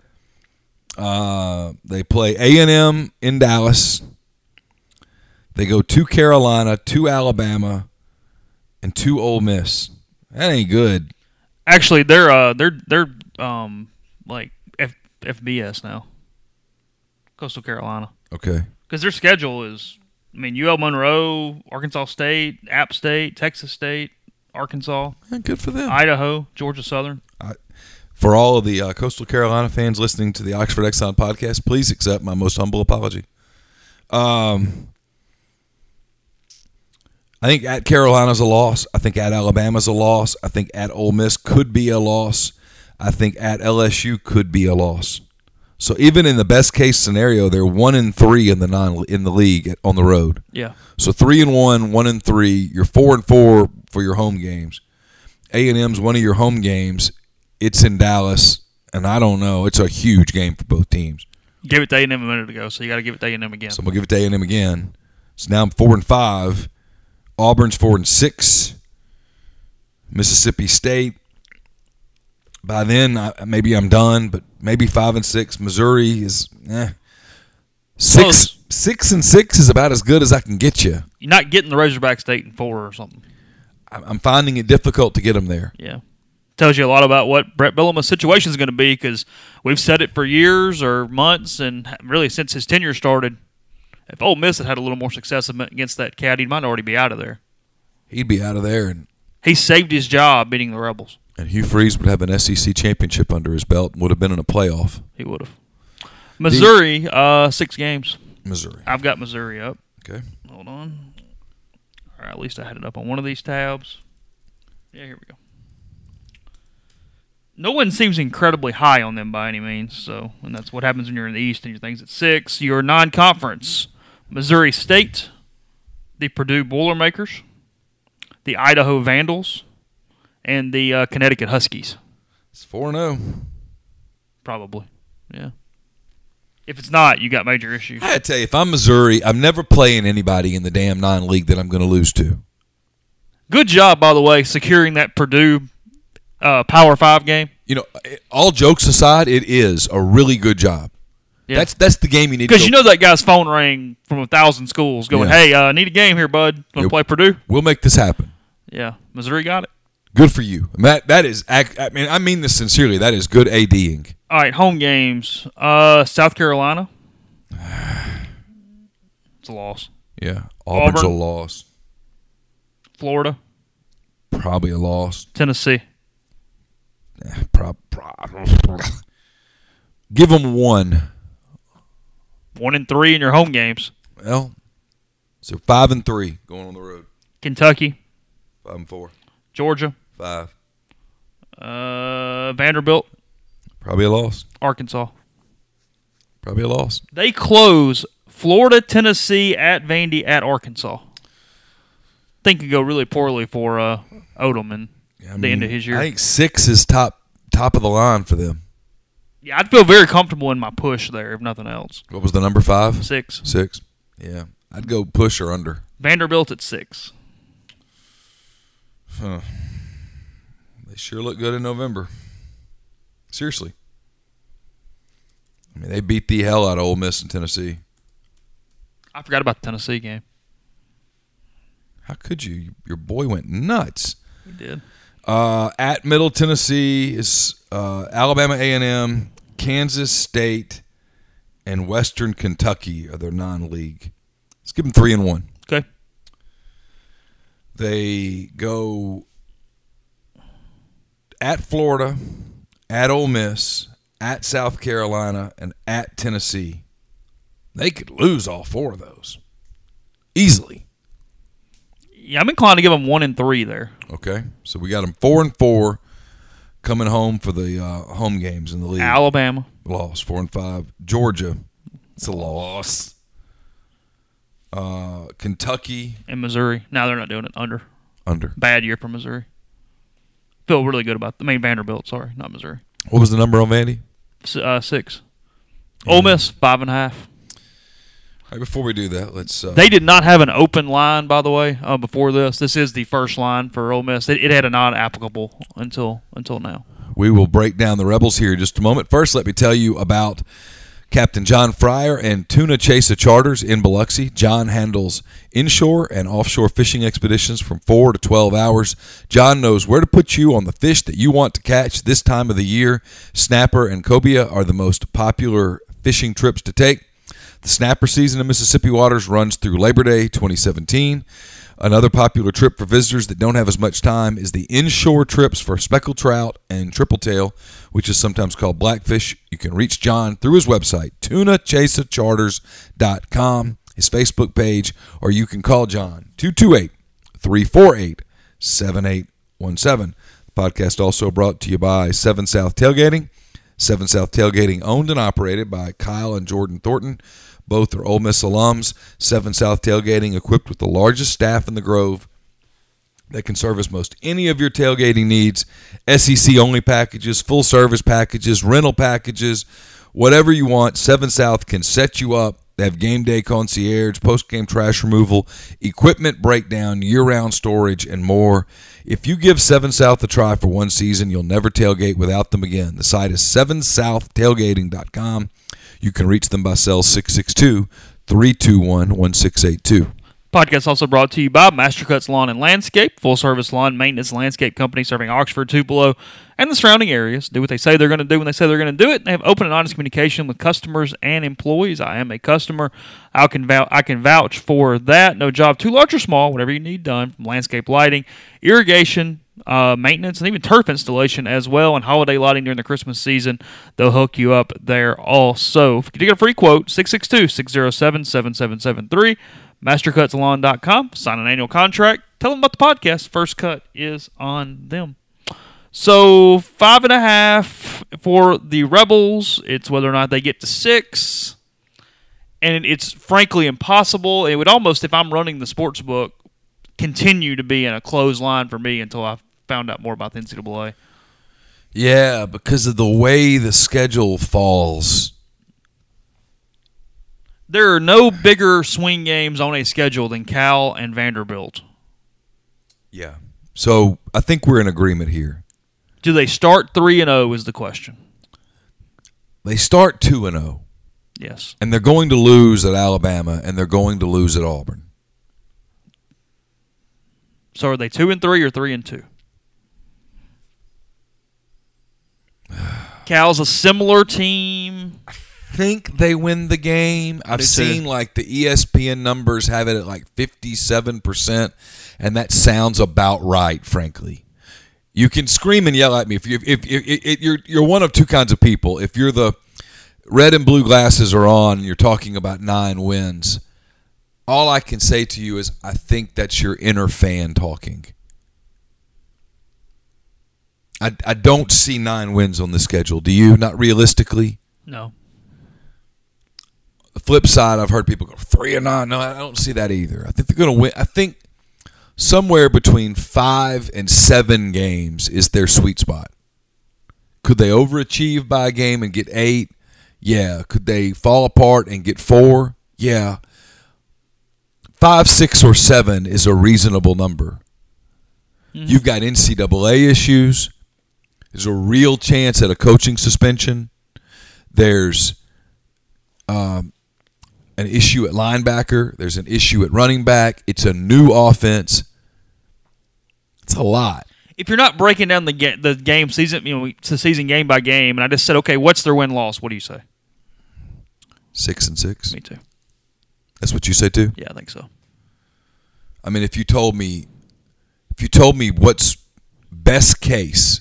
Uh, they play A and M in Dallas. They go to Carolina, to Alabama, and to Ole Miss. That ain't good. Actually, they're uh they're they're um like F, FBS now. Coastal Carolina. Okay. Because their schedule is, I mean, U L Monroe, Arkansas State, App State, Texas State, Arkansas, Yeah, good for them. Idaho, Georgia Southern. I, for all of the uh, Coastal Carolina fans listening to the Oxford Exxon podcast, please accept my most humble apology. Um, I think at Carolina's a loss. I think at Alabama's a loss. I think at Ole Miss could be a loss. I think at L S U could be a loss. So even in the best case scenario, they're one and three in the non in the league on the road. Yeah. So three and one, one and three. You're four and four for your home games. A and M's one of your home games. It's in Dallas, and I don't know. It's a huge game for both teams. You gave it to A and M a minute ago, so you got to give it to A and M again. So I'm gonna give it to A and M again. So now I'm four and five. Auburn's four and six. Mississippi State. By then, I, maybe I'm done, but maybe five and six. Missouri is eh. Six, Close. six and six is about as good as I can get you. You're not getting the Razorbacks to eight and four or something. I'm finding it difficult to get them there. Yeah. Tells you a lot about what Brett Bielema's situation is going to be, because we've said it for years or months, and really since his tenure started. If Ole Miss had had a little more success against that cat, he might already be out of there. He'd be out of there, and he saved his job beating the Rebels. And Hugh Freeze would have an S E C championship under his belt and would have been in a playoff. He would have. Missouri, uh, six games. Missouri. I've got Missouri up. Okay. Hold on. All right, at least I had it up on one of these tabs. Yeah, here we go. No one seems incredibly high on them by any means, so and that's what happens when you're in the East and your thing's at six. Your non-conference, Missouri State, the Purdue Boilermakers, the Idaho Vandals, and the uh, Connecticut Huskies. It's four and oh. Probably, yeah. If it's not, you got major issues. I tell you, if I'm Missouri, I'm never playing anybody in the damn non-league that I'm going to lose to. Good job, by the way, securing that Purdue uh, Power Five game. You know, all jokes aside, it is a really good job. Yeah. That's that's the game you need to Because you know that guy's phone rang from a thousand schools going, yeah. hey, I uh, need a game here, bud. Want to yeah. play Purdue? We'll make this happen. Yeah, Missouri got it. Good for you. That that is. I mean, I mean this sincerely. That is good ADing. All right, home games. Uh, South Carolina. It's a loss. Yeah, Auburn's Auburn. a loss. Florida. Probably a loss. Tennessee. Eh, prob, prob. Give them one. One and three in your home games. Well, so five and three going on the road. Kentucky. Five and four. Georgia. Five. Uh, Vanderbilt. Probably a loss. Arkansas. Probably a loss. They close Florida, Tennessee, at Vandy, at Arkansas. Think could go really poorly for uh, Odom in yeah, I the mean, end of his year. I think six is top top of the line for them. Yeah, I'd feel very comfortable in my push there, if nothing else. What was the number five? Six. Six. Yeah, I'd go push or under. Vanderbilt at six. Huh. They sure look good in November. Seriously. I mean, they beat the hell out of Ole Miss and Tennessee. I forgot about the Tennessee game. How could you? Your boy went nuts. He did. Uh, at Middle Tennessee is uh, Alabama A and M, Kansas State, and Western Kentucky are their non-league. Let's give them three and one. Okay. They go at Florida, at Ole Miss, at South Carolina, and at Tennessee. They could lose all four of those easily. Yeah, I'm inclined to give them one and three there. Okay, so we got them four and four coming home for the uh, home games in the league. Alabama loss, four and five. Georgia, it's a loss. Uh, Kentucky and Missouri. Now they're not doing it under. Under. Bad year for Missouri. Feel really good about the main Vanderbilt. Sorry, not Missouri. What was the number on Vandy? Uh, six. Yeah. Ole Miss five and a half. All right, before we do that, let's. Uh, they did not have an open line, by the way. Uh, before this, this is the first line for Ole Miss. It, it had a non-applicable until until now. We will break down the Rebels here in just a moment. First, let me tell you about Captain John Fryer and Tuna Chasa Charters in Biloxi. John handles inshore and offshore fishing expeditions from four to twelve hours. John knows where to put you on the fish that you want to catch this time of the year. Snapper and cobia are the most popular fishing trips to take. The snapper season in Mississippi waters runs through Labor Day twenty seventeen. Another popular trip for visitors that don't have as much time is the inshore trips for speckled trout and triple tail, which is sometimes called blackfish. You can reach John through his website, tuna chasa charters dot com, his Facebook page, or you can call John, two two eight, three four eight, seven eight one seven. The podcast also brought to you by seven South Tailgating. Seven South Tailgating, owned and operated by Kyle and Jordan Thornton. Both are Ole Miss alums. Seven South Tailgating, equipped with the largest staff in the Grove that can service most any of your tailgating needs. S E C-only packages, full-service packages, rental packages, whatever you want. Seven South can set you up. They have game day concierge, post-game trash removal, equipment breakdown, year-round storage, and more. If you give Seven South a try for one season, you'll never tailgate without them again. The site is seven south tailgating dot com. You can reach them by cell six six two, three two one, one six eight two. Podcast also brought to you by Mastercuts Lawn and Landscape, full-service lawn maintenance landscape company serving Oxford, Tupelo, and the surrounding areas. Do what they say they're going to do when they say they're going to do it. They have open and honest communication with customers and employees. I am a customer. I can vouch, I can vouch for that. No job too large or small, whatever you need done, from landscape lighting, irrigation, uh, maintenance, and even turf installation as well, and holiday lighting during the Christmas season. They'll hook you up there also. If you get a free quote, six six two, six zero seven, seven seven seven three. mastercuts lawn dot com. Sign an annual contract. Tell them about the podcast. First cut is on them. So five and a half for the Rebels. It's whether or not they get to six. And it's frankly impossible. It would almost, if I'm running the sports book, continue to be in a closed line for me until I found out more about the N C double A. Yeah, because of the way the schedule falls. There are no bigger swing games on a schedule than Cal and Vanderbilt. Yeah. So I think we're in agreement here. Do they start three and oh is the question. They start two and oh. Yes. And they're going to lose at Alabama, and they're going to lose at Auburn. So are they two and three or three and two? Cal's a similar team. I think they win the game. I've do seen too. like the E S P N numbers have it at like fifty-seven percent, and that sounds about right, frankly. You can scream and yell at me if you if, if, if, if you're you're one of two kinds of people. If you're the red and blue glasses are on and you're talking about nine wins, all I can say to you is I think that's your inner fan talking. I, I don't see nine wins on the schedule. Do you? Not realistically? No. The flip side, I've heard people go three and nine. No, I don't see that either. I think they're going to win. I think somewhere between five and seven games is their sweet spot. Could they overachieve by a game and get eight? Yeah. Could they fall apart and get four? Yeah. Five, six, or seven is a reasonable number. Mm-hmm. You've got N C double A issues. There's a real chance at a coaching suspension. There's um, an issue at linebacker. There's an issue at running back. It's a new offense. It's a lot. If you're not breaking down the ga- the game season, you know, it's a season game by game, and I just said, okay, what's their win loss? What do you say? Six and six. Me too. That's what you say too? Yeah, I think so. I mean, if you told me, if you told me what's best case.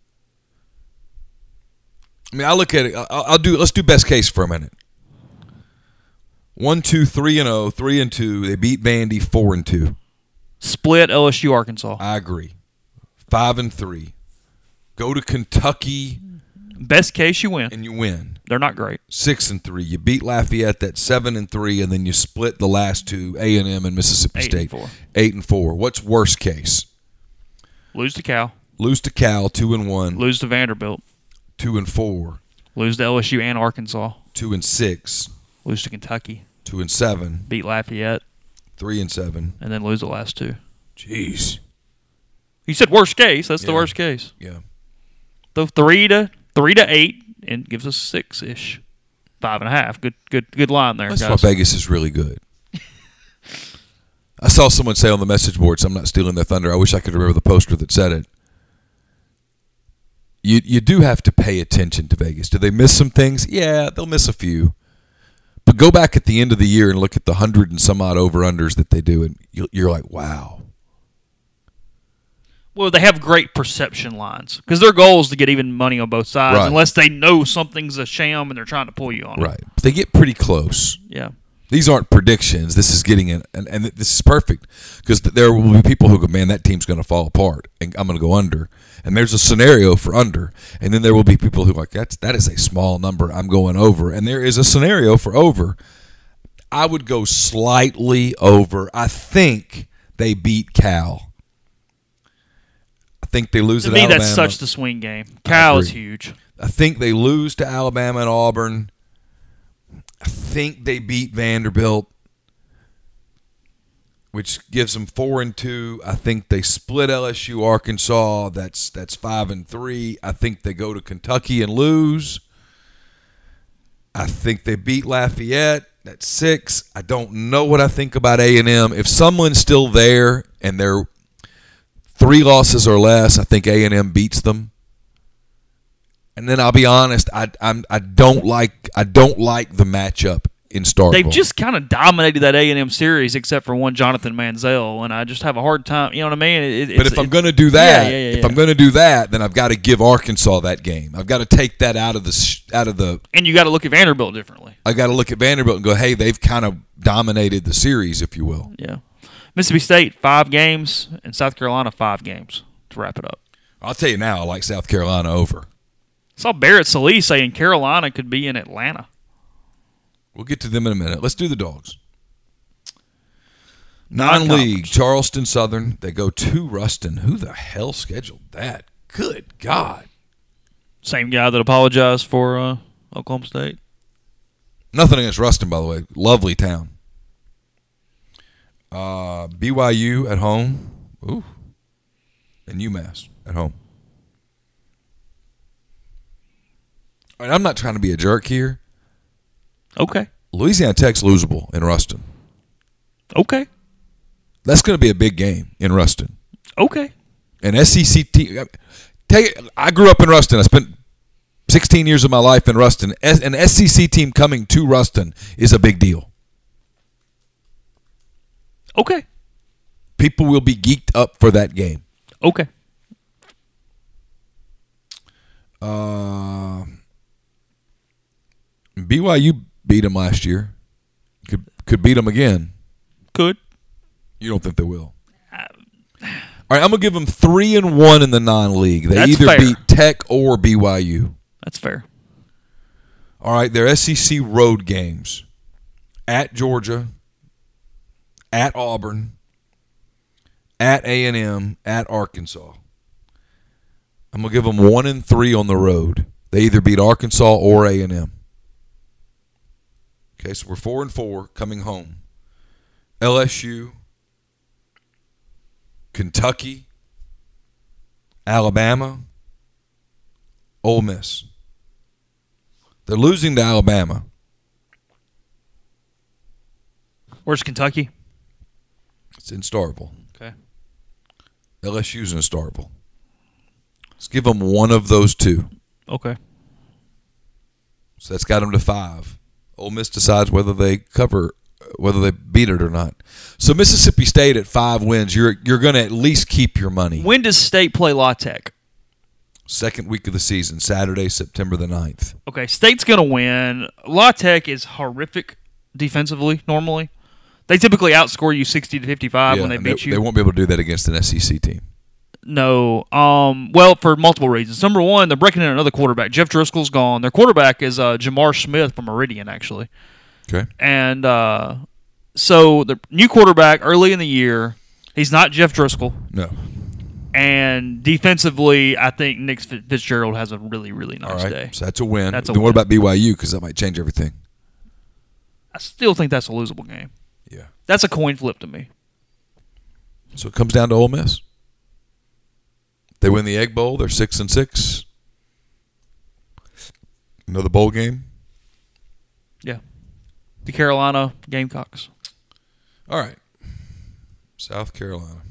I mean, I look at it. I'll, I'll do. Let's do best case for a minute. One, two, three and zero, three and two. They beat Vandy four and two. Split L S U Arkansas. I agree. Five and three. Go to Kentucky. Best case, you win, and you win. They're not great. Six and three. You beat Lafayette. That's seven and three, and then you split the last two. A and M and Mississippi Eight State. And four. Eight and four. What's worst case? Lose to Cal. Lose to Cal. Two and one. Lose to Vanderbilt. Two and four. Lose to L S U and Arkansas. Two and six. Lose to Kentucky. Two and seven. Beat Lafayette. Three and seven. And then lose the last two. Jeez. You said worst case. That's Yeah. the worst case. Yeah. The three to three to eight and gives us six ish. Five and a half. Good good good line there, That's guys. why Vegas is really good. I saw someone say on the message boards, I'm not stealing their thunder. I wish I could remember the poster that said it. You you do have to pay attention to Vegas. Do they miss some things? Yeah, they'll miss a few. But go back at the end of the year and look at the hundred and some odd over-unders that they do, and you're like, wow. Well, they have great perception lines because their goal is to get even money on both sides, Right. unless they know something's a sham and they're trying to pull you on it. Right. But they get pretty close. Yeah. These aren't predictions. This is getting in, and, and this is perfect because there will be people who go, man, that team's going to fall apart, and I'm going to go under. And there's a scenario for under, and then there will be people who are like, that's that is a small number. I'm going over, and there is a scenario for over. I would go slightly over. I think they beat Cal. I think they lose to at me, Alabama. that's such the swing game. Cal is huge. I think they lose to Alabama and Auburn. I think they beat Vanderbilt, which gives them four and two. I think they split L S U, Arkansas. That's that's five and three. I think they go to Kentucky and lose. I think they beat Lafayette. That's six. I don't know what I think about A and M. If someone's still there and they're three losses or less, I think A and M beats them. And then I'll be honest, I I'm I don't like I don't like the matchup in Starkville. They've just kind of dominated that A and M series, except for one Jonathan Manziel, and I just have a hard time. You know what I mean? It, but if I'm going to do that, yeah, yeah, yeah, if I'm going to do that, then I've got to give Arkansas that game. I've got to take that out of the out of the. And you got to look at Vanderbilt differently. I got to look at Vanderbilt and go, hey, they've kind of dominated the series, if you will. Yeah, Mississippi State five games, and South Carolina five games to wrap it up. I'll tell you now, I like South Carolina over. I saw Barrett Salee saying Carolina could be in Atlanta. We'll get to them in a minute. Let's do the Dogs. Non-league, Charleston Southern. They go to Ruston. Who the hell scheduled that? Good God. Same guy that apologized for uh, Oklahoma State. Nothing against Ruston, by the way. Lovely town. Uh, B Y U at home. Ooh. And UMass at home. All right, I'm not trying to be a jerk here. Okay. Louisiana Tech's losable in Ruston. Okay. That's going to be a big game in Ruston. Okay. An S E C team. Take, I grew up in Ruston. I spent sixteen years of my life in Ruston. An S E C team coming to Ruston is a big deal. Okay. People will be geeked up for that game. Okay. Uh, B Y U beat them last year. Could could beat them again. Could. You don't think they will? All right, I'm gonna give them three and one in the non-league. They That's either fair. beat Tech or B Y U. That's fair. All right, their S E C road games: at Georgia, at Auburn, at A and M, at Arkansas. I'm gonna give them one and three on the road. They either beat Arkansas or A and M. Okay, so we're four and four coming home. L S U, Kentucky, Alabama, Ole Miss. They're losing to Alabama. Where's Kentucky? It's in Starkville. Okay. L S U's in Starkville. Let's give them one of those two. Okay. So that's got them to five. Ole Miss decides whether they cover, whether they beat it or not. So Mississippi State at five wins, you're you're going to at least keep your money. When does State play La Tech? Second week of the season, Saturday, September the ninth. Okay, State's going to win. La Tech is horrific defensively normally. They typically outscore you sixty to fifty-five Yeah, when they and beat they, you. They won't be able to do that against an S E C team. No. Um, well, for multiple reasons. Number one, they're breaking in another quarterback. Jeff Driscoll's gone. Their quarterback is uh, Jamar Smith from Meridian, actually. Okay. And uh, so the new quarterback early in the year, he's not Jeff Driscoll. No. And defensively, I think Nick Fitzgerald has a really, really nice All right. day. So that's a win. That's a then win. what about B Y U? Because that might change everything. I still think that's a losable game. Yeah. That's a coin flip to me. So it comes down to Ole Miss. They win the Egg Bowl. They're six and six. Another bowl game. Yeah. The Carolina Gamecocks. All right. South Carolina.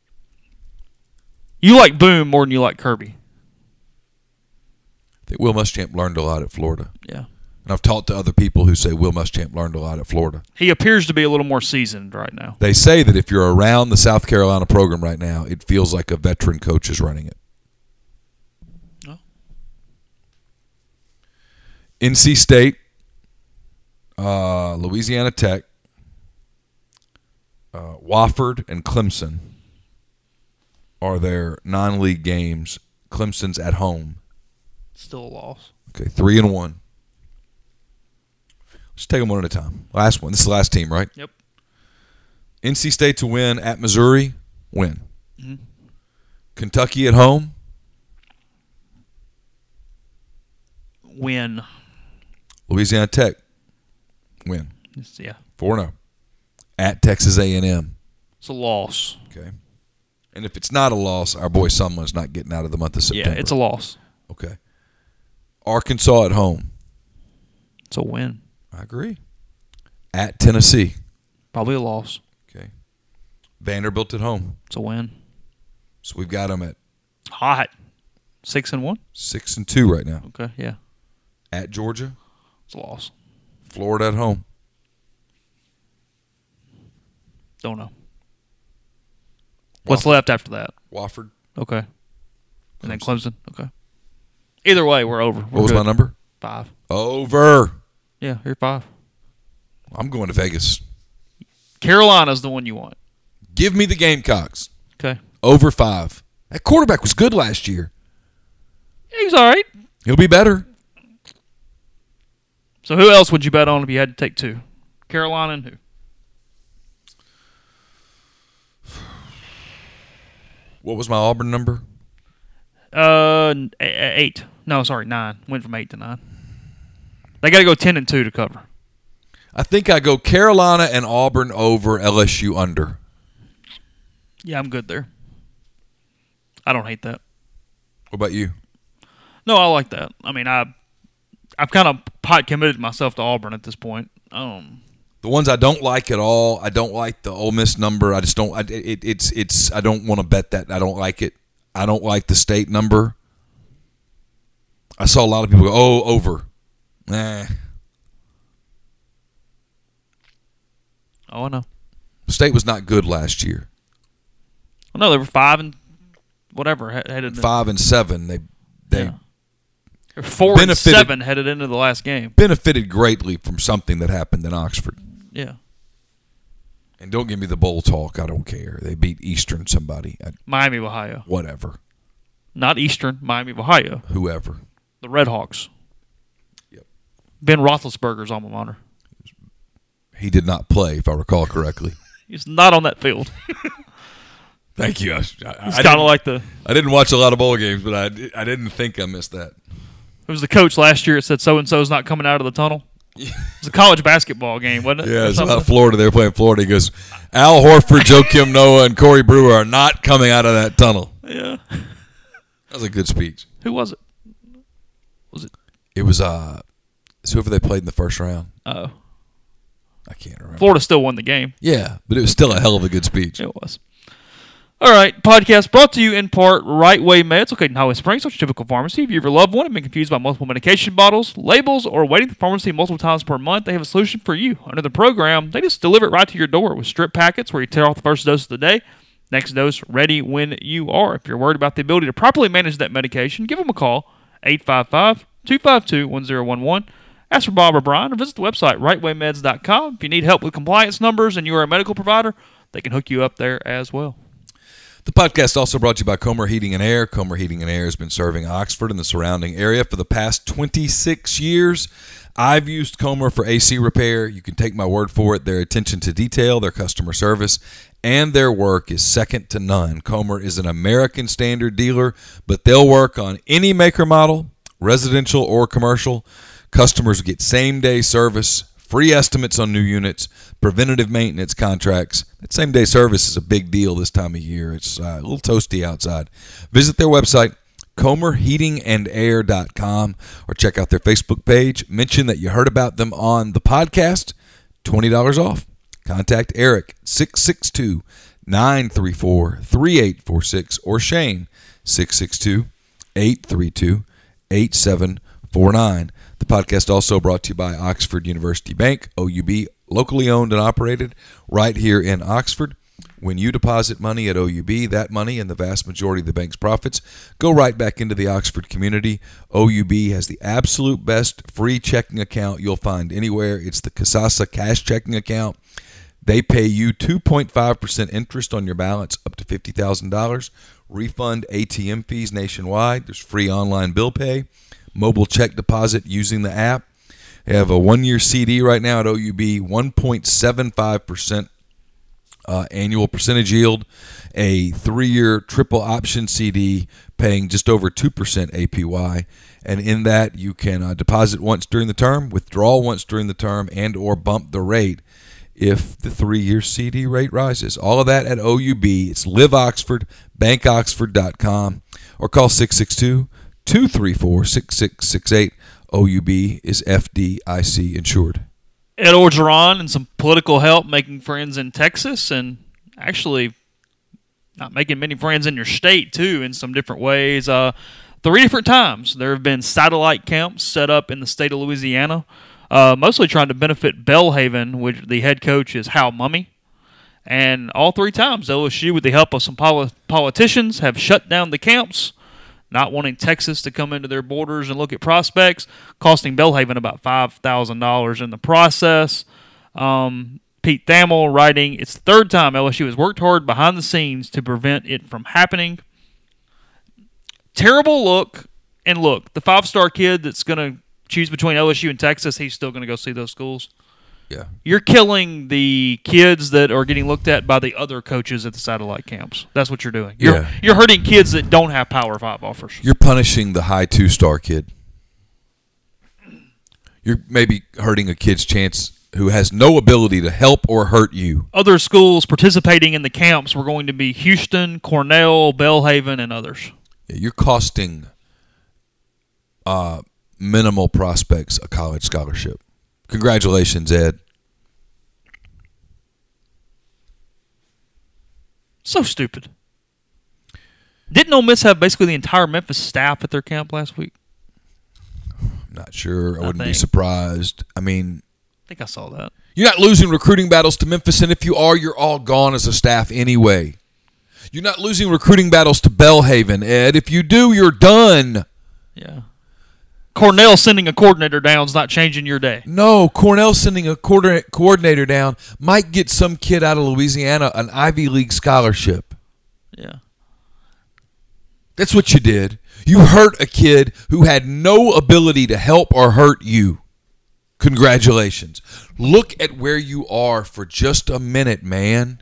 You like Boone more than you like Kirby. I think Will Muschamp learned a lot at Florida. Yeah. And I've talked to other people who say Will Muschamp learned a lot at Florida. He appears to be a little more seasoned right now. They say that if you're around the South Carolina program right now, it feels like a veteran coach is running it. Oh. N C State, uh, Louisiana Tech. uh, Wofford and Clemson are their non-league games. Clemson's at home. Still a loss. Okay, three and one. Let's take them one at a time. Last one. This is the last team, right? Yep. N C State to win at Missouri. Win. Mm-hmm. Kentucky at home. Win. Louisiana Tech. Win. It's, yeah. four and oh. At Texas A and M. It's a loss. Okay. And if it's not a loss, our boy Sumlin's not getting out of the month of September. Yeah, it's a loss. Okay. Arkansas at home. It's a win. I agree. At Tennessee. Probably a loss. Okay. Vanderbilt at home. It's a win. So we've got them at Hot. Six and one? six and two right now. Okay, yeah. At Georgia. It's a loss. Florida at home. Don't know. What's Wofford. left after that? Wofford. Okay. And then Clemson. Okay. Either way, we're over. We're What was good. my number? Five. Over. Yeah, you're five. I'm going to Vegas. Carolina's the one you want. Give me the Gamecocks. Okay. Over five. That quarterback was good last year. Yeah, he's all right. He'll be better. So who else would you bet on if you had to take two? Carolina and who? What was my Auburn number? Uh, eight. No, sorry, nine. Went from eight to nine. They got to go ten and two to cover. I think I go Carolina and Auburn over, L S U under. Yeah, I'm good there. I don't hate that. What about you? No, I like that. I mean, I, I've kind of pot committed myself to Auburn at this point. Um, The ones I don't like at all, I don't like the Ole Miss number. I just don't. I, it, it's it's. I don't want to bet that. I don't like it. I don't like the state number. I saw a lot of people go, oh, over. Nah. oh, I know. State was not good last year. Well, no, they were five and whatever he- headed. Five and seven. They they Yeah. They were four and benefited- seven headed into the last game. benefited greatly from something that happened in Oxford. Yeah, And don't give me the bowl talk. I don't care. They beat Eastern somebody. I, Miami of Ohio, whatever. not Eastern. Miami of Ohio, Whoever. the Red Hawks. Yep. Ben Roethlisberger's alma mater. He did not play, if I recall correctly. He's not on that field. Thank you. I, I, It's I kind didn't- of like the I didn't watch a lot of bowl games, but I, I didn't think I missed that. it was the coach last year that said so and so's not coming out of the tunnel. It was a college basketball game, wasn't it? Yeah, Or it's something? about Florida. They're playing Florida. He goes, Al Horford, Joakim Noah, and Corey Brewer are not coming out of that tunnel. Yeah. That was a good speech. Who was it? Was it? It was uh, it's whoever they played in the first round. Oh, I can't remember. Florida still won the game. Yeah, but it was still a hell of a good speech. It was. All right, podcast brought to you in part Right Way Meds, located in Highway Springs, such a typical pharmacy. If you have your loved one and been confused by multiple medication bottles, labels, or waiting at the pharmacy multiple times per month, they have a solution for you. Under the program, they just deliver it right to your door with strip packets where you tear off the first dose of the day, next dose ready when you are. If you're worried about the ability to properly manage that medication, give them a call, eight five five, two five two, one zero one one. Ask for Bob or Brian or visit the website, right way meds dot com. If you need help with compliance numbers and you are a medical provider, they can hook you up there as well. The podcast also brought to you by Comer Heating and Air. Comer Heating and Air has been serving Oxford and the surrounding area for the past twenty-six years. I've used Comer for A C repair. You can take my word for it. Their attention to detail, their customer service, and their work is second to none. Comer is an American standard dealer, but they'll work on any maker model, residential or commercial. Customers get same-day service, free estimates on new units, preventative maintenance contracts. That same-day service is a big deal this time of year. It's uh, a little toasty outside. Visit their website, comer heating and air dot com, or check out their Facebook page. Mention that you heard about them on the podcast, twenty dollars off. Contact Eric, six six two, nine three four, three eight four six, or Shane, six six two, eight three two, eight seven four nine. The podcast also brought to you by Oxford University Bank, O U B, locally owned and operated right here in Oxford. When you deposit money at O U B, that money and the vast majority of the bank's profits go right back into the Oxford community. O U B has the absolute best free checking account you'll find anywhere. It's the Kasasa Cash Checking Account. They pay you two point five percent interest on your balance up to fifty thousand dollars. Refund A T M fees nationwide. There's free online bill pay. Mobile check deposit using the app. They have a one-year C D right now at O U B, one point seven five percent uh, annual percentage yield. A three-year triple option C D paying just over two percent A P Y. And in that, you can uh, deposit once during the term, withdraw once during the term, and or bump the rate if the three-year C D rate rises. All of that at O U B. It's Live Oxford, bank oxford dot com, or call six six two, two three four, six six six eight. O U B is F D I C insured. Ed Orgeron and some political help making friends in Texas, and actually not making many friends in your state, too, in some different ways. Uh, three different times there have been satellite camps set up in the state of Louisiana, uh, mostly trying to benefit Belhaven, which the head coach is Hal Mumme. And all three times, L S U, with the help of some poli- politicians, have shut down the camps, not wanting Texas to come into their borders and look at prospects, costing Belhaven about five thousand dollars in the process. Um, Pete Thamel writing, it's the third time L S U has worked hard behind the scenes to prevent it from happening. Terrible look. And look, the five-star kid that's going to choose between L S U and Texas, he's still going to go see those schools. Yeah. You're killing the kids that are getting looked at by the other coaches at the satellite camps. That's what you're doing. You're, Yeah. you're hurting kids that don't have Power Five offers. You're punishing the high two-star kid. You're maybe hurting a kid's chance who has no ability to help or hurt you. Other schools participating in the camps were going to be Houston, Cornell, Belhaven, and others. Yeah, you're costing uh, minimal prospects a college scholarship. Congratulations, Ed. So stupid. Didn't Ole Miss have basically the entire Memphis staff at their camp last week? I'm not sure. I wouldn't be think. surprised. I mean, I think I saw that. you're not losing recruiting battles to Memphis, and if you are, you're all gone as a staff anyway. You're not losing recruiting battles to Belhaven, Ed. If you do, you're done. Yeah. Cornell sending a coordinator down is not changing your day. No, Cornell sending a coordinate, coordinator down might get some kid out of Louisiana an Ivy League scholarship. Yeah. That's what you did. You hurt a kid who had no ability to help or hurt you. Congratulations. Look at where you are for just a minute, man.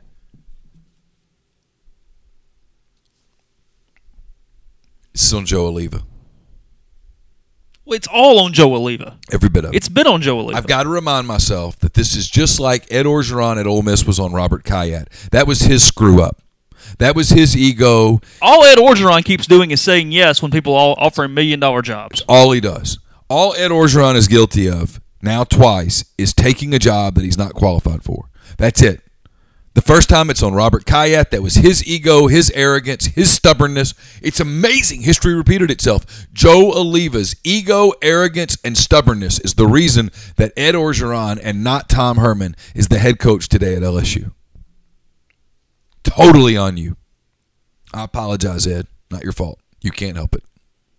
This is on Joe Oliva. Well, it's all on Joe Oliva. Every bit of it. It's been on Joe Oliva. I've got to remind myself that this is just like Ed Orgeron at Ole Miss was on Robert Kayat. That was his screw-up. That was his ego. All Ed Orgeron keeps doing is saying yes when people all offer him million-dollar jobs. All he does. All Ed Orgeron is guilty of, now twice, is taking a job that he's not qualified for. That's it. The first time it's on Robert Kayat. That was his ego, his arrogance, his stubbornness. It's amazing. History repeated itself. Joe Oliva's ego, arrogance, and stubbornness is the reason that Ed Orgeron and not Tom Herman is the head coach today at L S U. Totally on you. I apologize, Ed. Not your fault. You can't help it.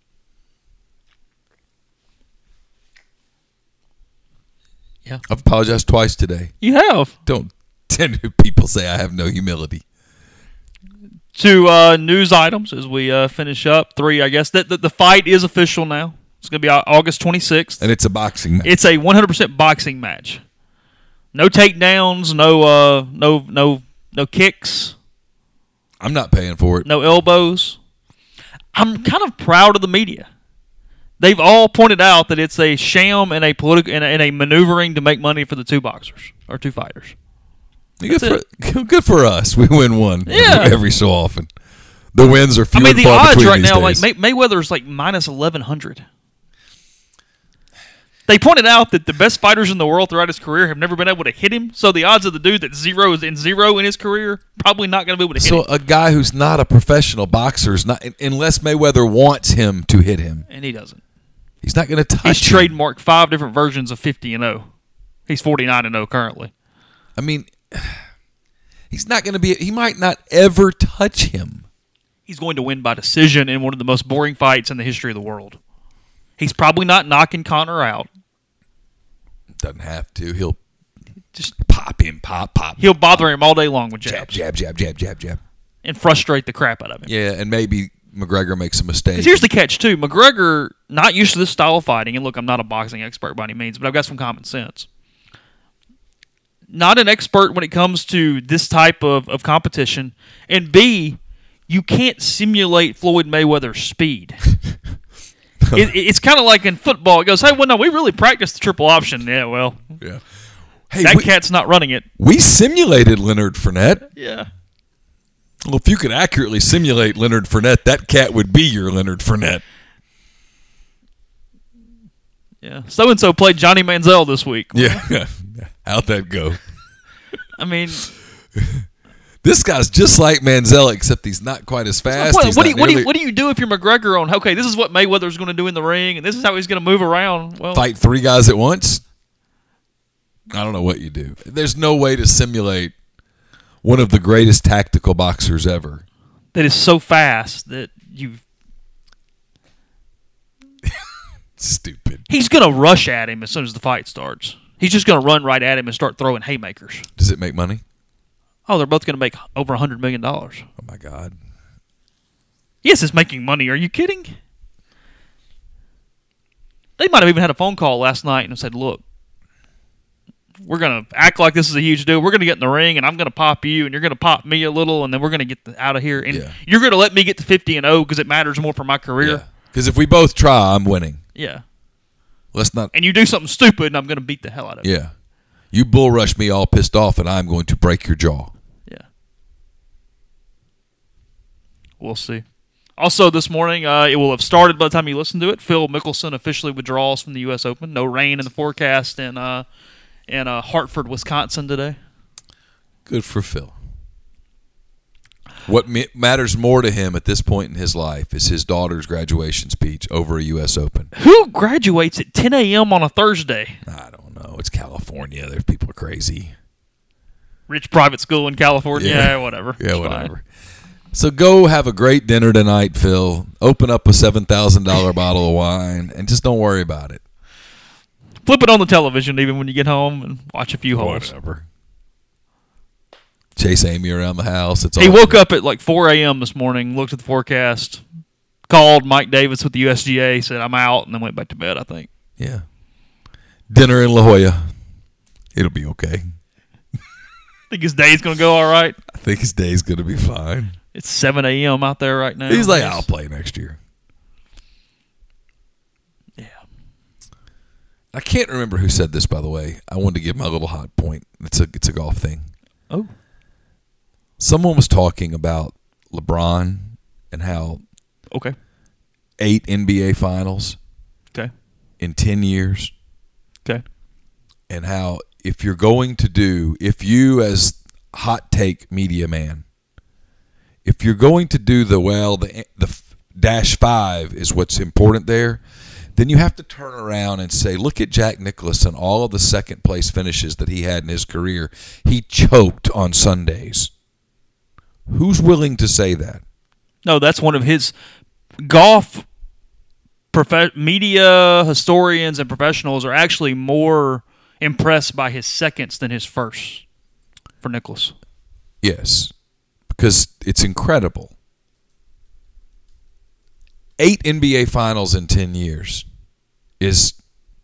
Yeah. I've apologized twice today. You have. Don't tend to people say I have no humility. Two uh, news items as we uh, finish up. Three, I guess. The, the, the fight is official now. It's going to be August twenty-sixth. And it's a boxing match. It's a one hundred percent boxing match. No takedowns, no uh, no no no kicks, I'm not paying for it. no elbows. I'm kind of proud of the media. They've all pointed out that it's a sham and a political and a, and a maneuvering to make money for the two boxers or two fighters. Good That's for, good for us. We win one Yeah. every, every so often. The wins are few I mean, and the far odds between right these now, like days. May- Mayweather's like minus eleven hundred. They pointed out that the best fighters in the world throughout his career have never been able to hit him. So the odds of the dude that zero is in zero in his career probably not going to be able to hit So him. a guy who's not a professional boxer is not, unless Mayweather wants him to hit him, And he doesn't. he's not going to touch He's him. trademarked five different versions of fifty and oh. He's forty-nine and oh currently. I mean, he's not going to be. He might not ever touch him. He's going to win by decision in one of the most boring fights in the history of the world. He's probably not knocking Conor out. Doesn't have to. He'll Just pop him, pop, pop. He'll bother him all day long with jab, jabs. jab, jab, jab, jab, jab. And frustrate the crap out of him. Yeah, and maybe McGregor makes a mistake. Because here's the catch, too. McGregor, not used to this style of fighting, and look, I'm not a boxing expert by any means, but I've got some common sense. Not an expert when it comes to this type of, of competition. And B, you can't simulate Floyd Mayweather's speed. it, it's kind of like in football. It goes, hey, well, no, we really practiced the triple option. Yeah, well, yeah. Hey, that we, cat's not running it. We simulated Leonard Fournette. Yeah. Well, if you could accurately simulate Leonard Fournette, that cat would be your Leonard Fournette. Yeah. So-and-so played Johnny Manziel this week. Yeah. How'd that go? I mean... This guy's just like Manziel, except he's not quite as fast. What, He's what, do not you, what, do you, nearly- what do you do if you're McGregor on, okay, this is what Mayweather's going to do in the ring, and this is how he's going to move around? Well, Fight three guys at once? I don't know what you do. There's no way to simulate one of the greatest tactical boxers ever. That is so fast that you've... Stupid. He's going to rush at him as soon as the fight starts. He's just going to run right at him and start throwing haymakers. Does it make money? Oh, they're both going to make over one hundred million dollars. Oh, my God. Yes, it's making money. Are you kidding? They might have even had a phone call last night and said, look, we're going to act like this is a huge deal. We're going to get in the ring, and I'm going to pop you, and you're going to pop me a little, and then we're going to get the, out of here. And Yeah. you're going to let me get to fifty and oh because it matters more for my career. Because if we both try, I'm winning. Yeah. Let's not. And you do something stupid, and I'm going to beat the hell out of you. Yeah. You bull rush me all pissed off, and I'm going to break your jaw. Yeah. We'll see. Also, this morning, uh, it will have started by the time you listen to it. Phil Mickelson officially withdraws from the U S Open. No rain in the forecast in uh, in uh, Hartford, Wisconsin today. Good for Phil. What ma- matters more to him at this point in his life is his daughter's graduation speech over a U S Open. Who graduates at ten a.m. on a Thursday? I don't know. It's California. There's people are crazy. Rich private school in California? Yeah. Yeah, whatever. Yeah, It's whatever. fine. So go have a great dinner tonight, Phil. Open up a seven thousand dollars bottle of wine, and just don't worry about it. Flip it on the television even when you get home and watch a few holes. Whatever. Chase Amy around the house. It's He all woke good. up at like four a.m. this morning, looked at the forecast, called Mike Davis with the U S G A, said, I'm out, and then went back to bed, I think. Yeah. Dinner in La Jolla. It'll be okay. Think his day's going to go all right. I think his day's going to be fine. It's seven a.m. out there right now. He's like, Yes. I'll play next year. Yeah. I can't remember who said this, by the way. I wanted to give my little hot point. It's a it's a golf thing. Oh. Someone was talking about LeBron and how Okay. eight N B A finals Okay. in ten years, Okay. and how if you're going to do, if you as hot take media man, if you're going to do the, well, the the dash five is what's important there, then you have to turn around and say, look at Jack Nicklaus and all of the second place finishes that he had in his career. He choked on Sundays. Who's willing to say that? No, that's one of his golf prof- media historians and professionals are actually more impressed by his seconds than his firsts for Nicklaus. Yes, because it's incredible. Eight N B A finals in ten years is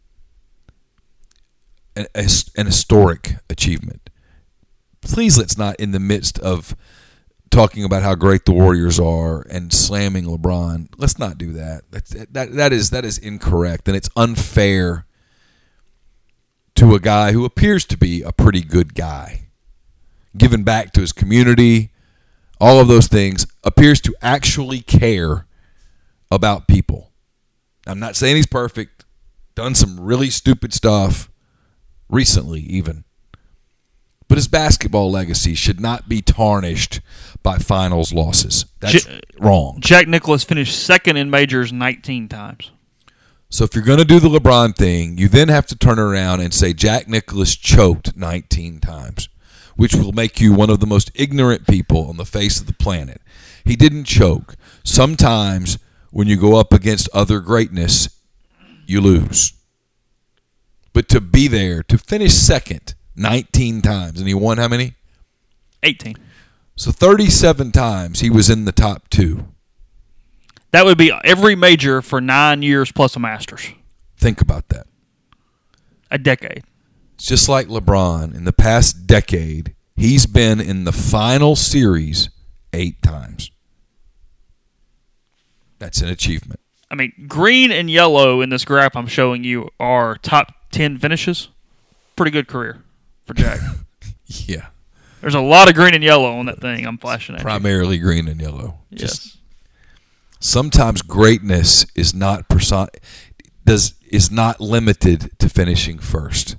an, an historic achievement. Please let's not, in the midst of talking about how great the Warriors are and slamming LeBron, let's not do that. That's, that that is that is incorrect, and it's unfair to a guy who appears to be a pretty good guy, giving back to his community, all of those things, appears to actually care about people. I'm not saying he's perfect, done some really stupid stuff recently even. But his basketball legacy should not be tarnished by finals losses. That's J- wrong. Jack Nicklaus finished second in majors nineteen times. So if you're going to do the LeBron thing, you then have to turn around and say Jack Nicklaus choked nineteen times, which will make you one of the most ignorant people on the face of the planet. He didn't choke. Sometimes when you go up against other greatness, you lose. But to be there, to finish second nineteen times, and he won how many? eighteen. So thirty-seven times he was in the top two. That would be every major for nine years plus a Masters. Think about that. A decade. It's just like LeBron. In the past decade, he's been in the final series eight times. That's an achievement. I mean, green and yellow in this graph I'm showing you are top ten finishes. Pretty good career for Jack. Yeah. There's a lot of green and yellow on that thing I'm flashing at Primarily you. green and yellow. Yes. Just sometimes greatness is not person does is not limited to finishing first.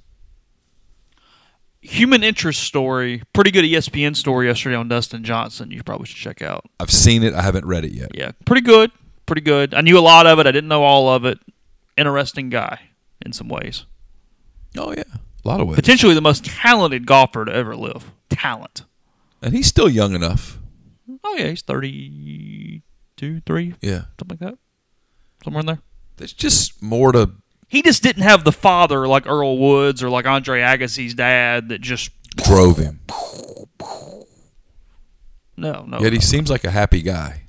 Human interest story, pretty good E S P N story yesterday on Dustin Johnson. You probably should check out. I've seen it. I haven't read it yet. Yeah, pretty good. Pretty good. I knew a lot of it. I didn't know all of it. Interesting guy in some ways. Oh, yeah. A lot of ways. Potentially the most talented golfer to ever live. Talent. And he's still young enough. Oh, yeah. He's thirty-two, three, Yeah. something like that. Somewhere in there. There's just more to... He just didn't have the father like Earl Woods or like Andre Agassi's dad that just... drove him. No, no. Yet he no. seems like a happy guy.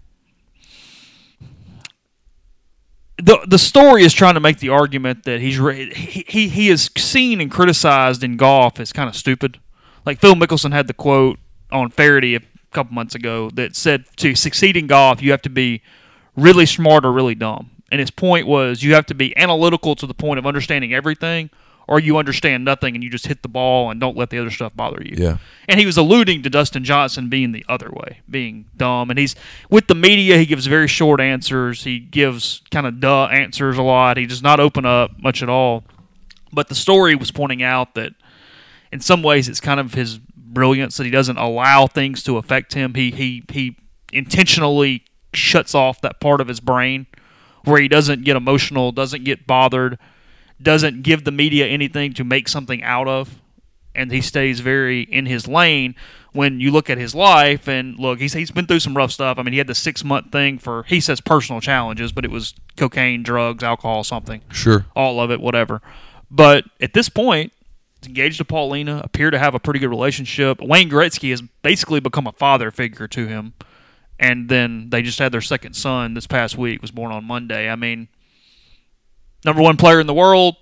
The the story is trying to make the argument that he's re- he, he he is seen and criticized in golf as kind of stupid. Like Phil Mickelson had the quote on Faraday a couple months ago that said to succeed in golf you have to be really smart or really dumb. And his point was you have to be analytical to the point of understanding everything, or you understand nothing and you just hit the ball and don't let the other stuff bother you. Yeah. And he was alluding to Dustin Johnson being the other way, being dumb. And he's with the media, he gives very short answers. He gives kind of duh answers a lot. He does not open up much at all. But the story was pointing out that in some ways it's kind of his brilliance that he doesn't allow things to affect him. He he he intentionally shuts off that part of his brain where he doesn't get emotional, doesn't get bothered, doesn't give the media anything to make something out of, and he stays very in his lane. When you look at his life, and look, he's he's been through some rough stuff. I mean, he had the six-month thing for, he says personal challenges, but it was cocaine, drugs, alcohol, something. Sure. All of it, whatever. But at this point, he's engaged to Paulina, appear to have a pretty good relationship. Wayne Gretzky has basically become a father figure to him. And then they just had their second son this past week, was born on Monday. I mean, number one player in the world,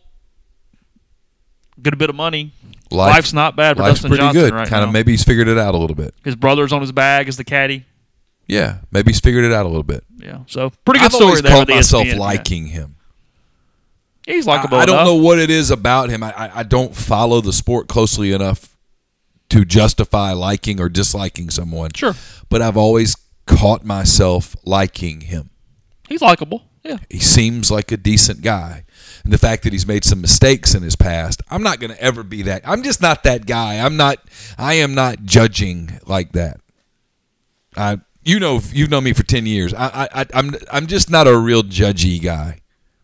good a bit of money. Life, Life's not bad for life's Dustin pretty Johnson good. right kind now. of maybe he's figured it out a little bit. His brother's on his bag as the caddy. Yeah, maybe he's figured it out a little bit. Yeah, so pretty good I've story always there. called with the myself E S P N. liking him. Yeah, he's likable I, I don't enough. know what it is about him. I, I, I don't follow the sport closely enough to justify liking or disliking someone. Sure. But I've always caught myself liking him. He's likable. Yeah. He seems like a decent guy. And the fact that he's made some mistakes in his past, I'm not going to ever be that. I'm just not that guy. I'm not, I am not judging like that. I, you know, you've known me for ten years. I, I, I'm, I'm just not a real judgy guy.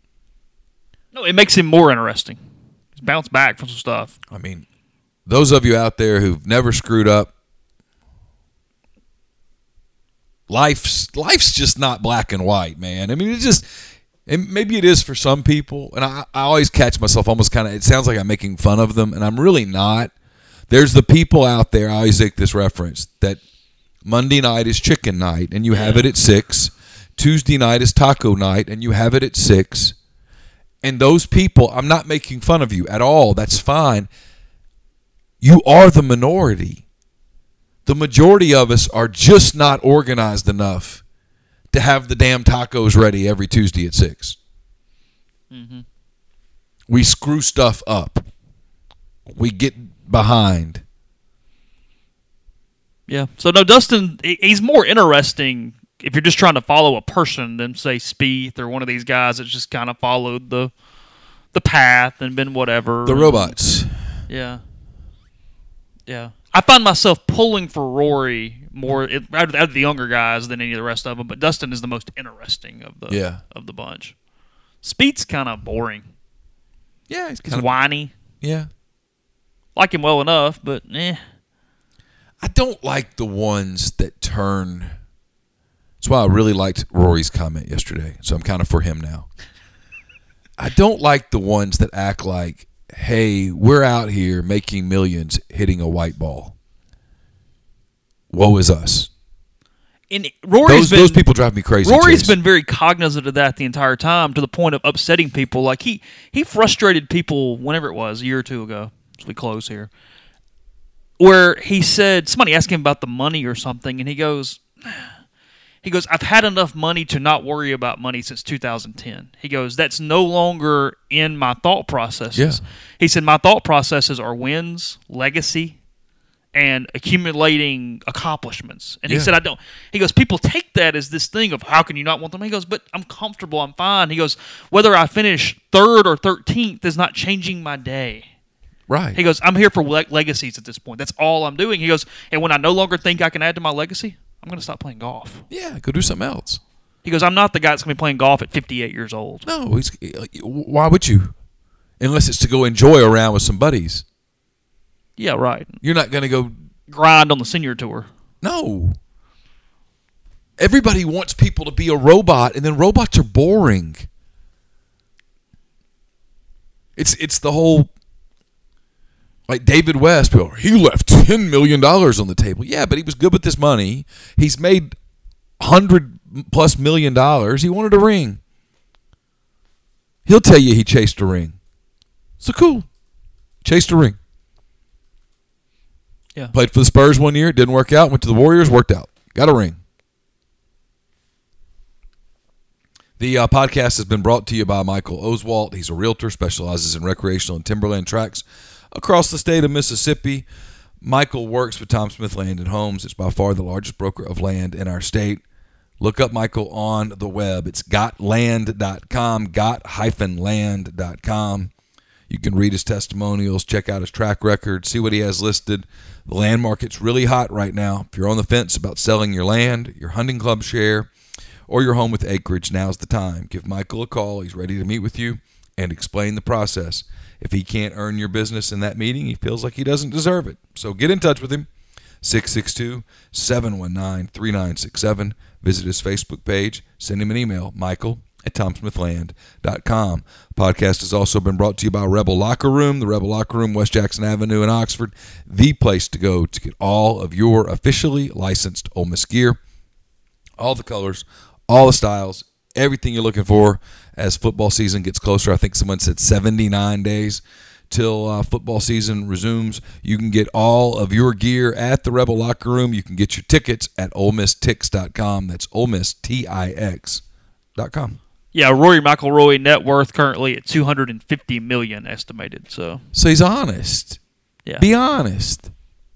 No, it makes him more interesting. He's bounced back from some stuff. I mean, those of you out there who've never screwed up, life's life's just not black and white, man. I mean, it's just, and maybe it is for some people, and I, I always catch myself almost kind of, it sounds like I'm making fun of them, and I'm really not. There's the people out there, I always make this reference, that Monday night is chicken night, and you have it at six. Tuesday night is taco night, and you have it at six. And those people, I'm not making fun of you at all. That's fine. You are the minority. The majority of us are just not organized enough to have the damn tacos ready every Tuesday at six. Mm-hmm. We screw stuff up. We get behind. Yeah. So, no, Dustin, he's more interesting if you're just trying to follow a person than, say, Spieth or one of these guys that's just kind of followed the the path and been whatever. The robots. Yeah. Yeah. I find myself pulling for Rory more out of the younger guys than any of the rest of them, but Dustin is the most interesting of the yeah. of the bunch. Spieth's kind of boring. Yeah, he's He's kind of whiny. Yeah. Like him well enough, but eh. I don't like the ones that turn. That's why I really liked Rory's comment yesterday, so I'm kind of for him now. I don't like the ones that act like, hey, we're out here making millions hitting a white ball. Woe is us. And Rory's Those, been, those people drive me crazy. Rory's Chase. been very cognizant of that the entire time, to the point of upsetting people. Like he, he frustrated people whenever it was, a year or two ago, as we close here, where he said, somebody asked him about the money or something, and he goes, he goes, I've had enough money to not worry about money since two thousand ten. He goes, that's no longer in my thought processes. Yeah. He said, my thought processes are wins, legacy, and accumulating accomplishments. And he Yeah. said, I don't, he goes, people take that as this thing of how can you not want them? He goes, but I'm comfortable, I'm fine. He goes, whether I finish third or thirteenth is not changing my day. Right. He goes, I'm here for le- legacies at this point. That's all I'm doing. He goes, and when I no longer think I can add to my legacy, I'm going to stop playing golf. Yeah, go do something else. He goes, I'm not the guy that's going to be playing golf at fifty-eight years old. No, he's, why would you? Unless it's to go enjoy around with some buddies. Yeah, right. You're not going to go. Grind on the senior tour. No. Everybody wants people to be a robot, and then robots are boring. It's it's the whole, like David West, people, he left ten million dollars on the table. Yeah, but he was good with this money. He's made one hundred plus million dollars. He wanted a ring. He'll tell you he chased a ring. So cool. Chased a ring. Yeah. Played for the Spurs one year. Didn't work out. Went to the Warriors. Worked out. Got a ring. The uh, podcast has been brought to you by Michael Oswalt. He's a realtor, specializes in recreational and timberland tracts across the state of Mississippi. Michael works with Tom Smith Land and Homes. It's by far the largest broker of land in our state. Look up Michael on the web. It's got land dot com, got land dot com. You can read his testimonials, check out his track record, see what he has listed. The land market's really hot right now. If you're on the fence about selling your land, your hunting club share, or your home with acreage, now's the time. Give Michael a call. He's ready to meet with you and explain the process. If he can't earn your business in that meeting, he feels like he doesn't deserve it. So get in touch with him, six six two, seven one nine, three nine six seven. Visit his Facebook page. Send him an email, Michael at tom smith land dot com. Podcast has also been brought to you by Rebel Locker Room. The Rebel Locker Room, West Jackson Avenue in Oxford. The place to go to get all of your officially licensed Ole Miss gear. All the colors, all the styles, everything you're looking for as football season gets closer. I think someone said seventy-nine days till uh, football season resumes. You can get all of your gear at the Rebel Locker Room. You can get your tickets at ole miss tix dot com. That's Ole Miss, T I X dot com. Yeah, Rory McIlroy net worth currently at two hundred fifty million dollars estimated. So, So he's honest. yeah. Be honest.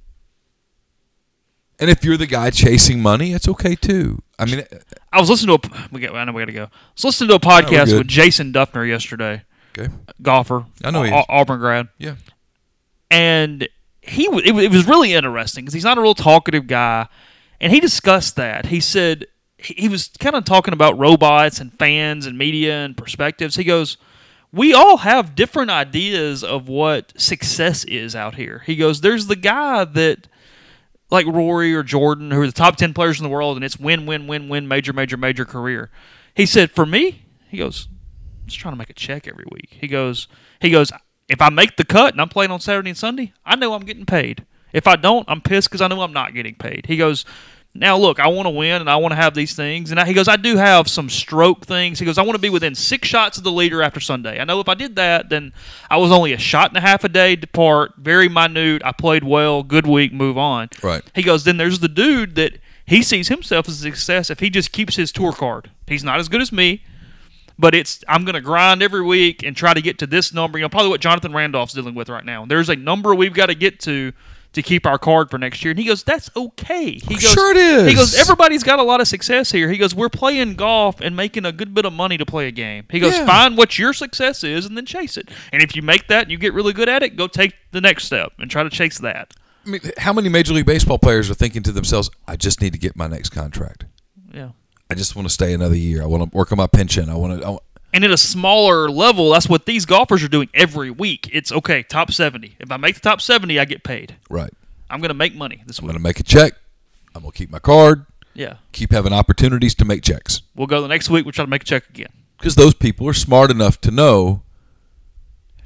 And if you're the guy chasing money, it's okay too. I mean, I was listening to a we got, I know we got to go. I was listening to a podcast good. with Jason Duffner yesterday, okay. golfer, I know he Au- is. Auburn grad, Yeah. and he w- it, w- it was really interesting because he's not a real talkative guy, and he discussed that. He said he, he was kind of talking about robots and fans and media and perspectives. He goes, we all have different ideas of what success is out here. He goes, there's the guy that, like Rory or Jordan, who are the top ten players in the world, and it's win, win, win, win, major, major, major career. He said, for me, he goes, I'm just trying to make a check every week. He goes, he goes, if I make the cut and I'm playing on Saturday and Sunday, I know I'm getting paid. If I don't, I'm pissed because I know I'm not getting paid. He goes, now look, I want to win and I want to have these things. And I, he goes, I do have some stroke things. He goes, I want to be within six shots of the leader after Sunday. I know if I did that, then I was only a shot and a half a day depart, very minute. I played well, good week, move on. Right. He goes, then there's the dude that he sees himself as a success if he just keeps his tour card. He's not as good as me, but it's I'm going to grind every week and try to get to this number. You know, probably what Jonathan Randolph's dealing with right now. There's a number we've got to get to to keep our card for next year. And he goes, that's okay. He goes, Sure it is. He goes, everybody's got a lot of success here. He goes, we're playing golf and making a good bit of money to play a game. He goes, Yeah. find what your success is and then chase it. And if you make that and you get really good at it, go take the next step and try to chase that. I mean, how many Major League Baseball players are thinking to themselves, I just need to get my next contract. Yeah. I just want to stay another year. I want to work on my pension. I want to. I want, And at a smaller level, that's what these golfers are doing every week. It's, okay, top seventy. If I make the top seventy, I get paid. right. I'm going to make money this I'm week. going to make a check. I'm going to keep my card. Yeah. Keep having opportunities to make checks. We'll go the next week. We'll try to make a check again. Because those people are smart enough to know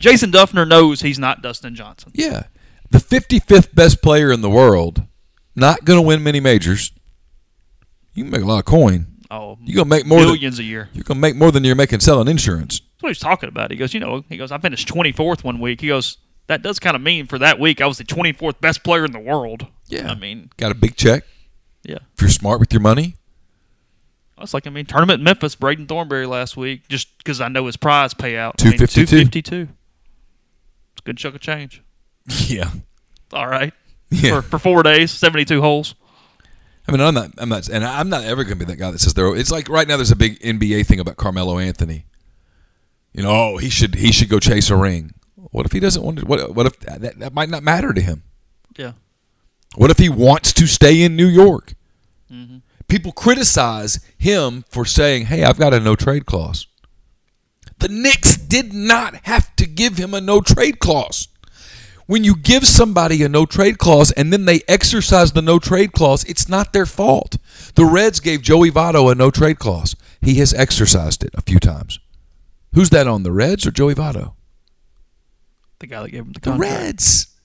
Jason Duffner knows he's not Dustin Johnson. Yeah. The fifty-fifth best player in the world, not going to win many majors. You can make a lot of coin. Oh, you're going to make more millions than, a year. You're going to make more than you're making selling insurance. That's what he's talking about. He goes, you know, he goes, I finished twenty-fourth one week. He goes, that does kind of mean for that week I was the twenty-fourth best player in the world. Yeah. I mean. Got a big check. Yeah. If you're smart with your money. It's like, I mean, tournament in Memphis, Braden Thornberry last week, just because I know his prize payout. two fifty-two. I mean, two fifty-two. It's a good chunk of change. Yeah. All right. Yeah. For, for four days, seventy-two holes. I mean, I'm not, I'm not, and I'm not ever going to be that guy that says there. It's like right now, there's a big N B A thing about Carmelo Anthony. You know, oh, he should, he should go chase a ring. What if he doesn't want to? What, what if that, that might not matter to him? Yeah. What if he wants to stay in New York? Mm-hmm. People criticize him for saying, "Hey, I've got a no trade clause." The Knicks did not have to give him a no trade clause. When you give somebody a no-trade clause and then they exercise the no-trade clause, it's not their fault. The Reds gave Joey Votto a no-trade clause. He has exercised it a few times. Who's that on, the Reds or Joey Votto? The guy that gave him the The contract. Reds.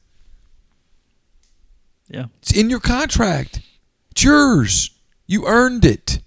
Yeah. It's in your contract. It's yours. You earned it.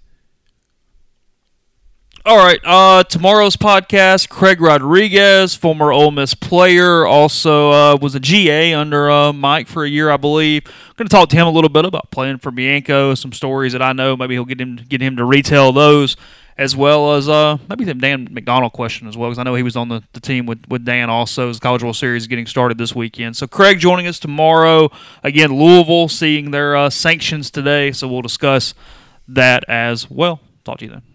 All right, uh, tomorrow's podcast, Craig Rodriguez, former Ole Miss player, also uh, was a G A under uh, Mike for a year, I believe. I'm going to talk to him a little bit about playing for Bianco, some stories that I know. Maybe he'll get him get him to retell those, as well as uh, maybe the Dan McDonald question as well, because I know he was on the, the team with, with Dan also as the College World Series is getting started this weekend. So Craig joining us tomorrow. Again, Louisville seeing their uh, sanctions today, so we'll discuss that as well. Talk to you then.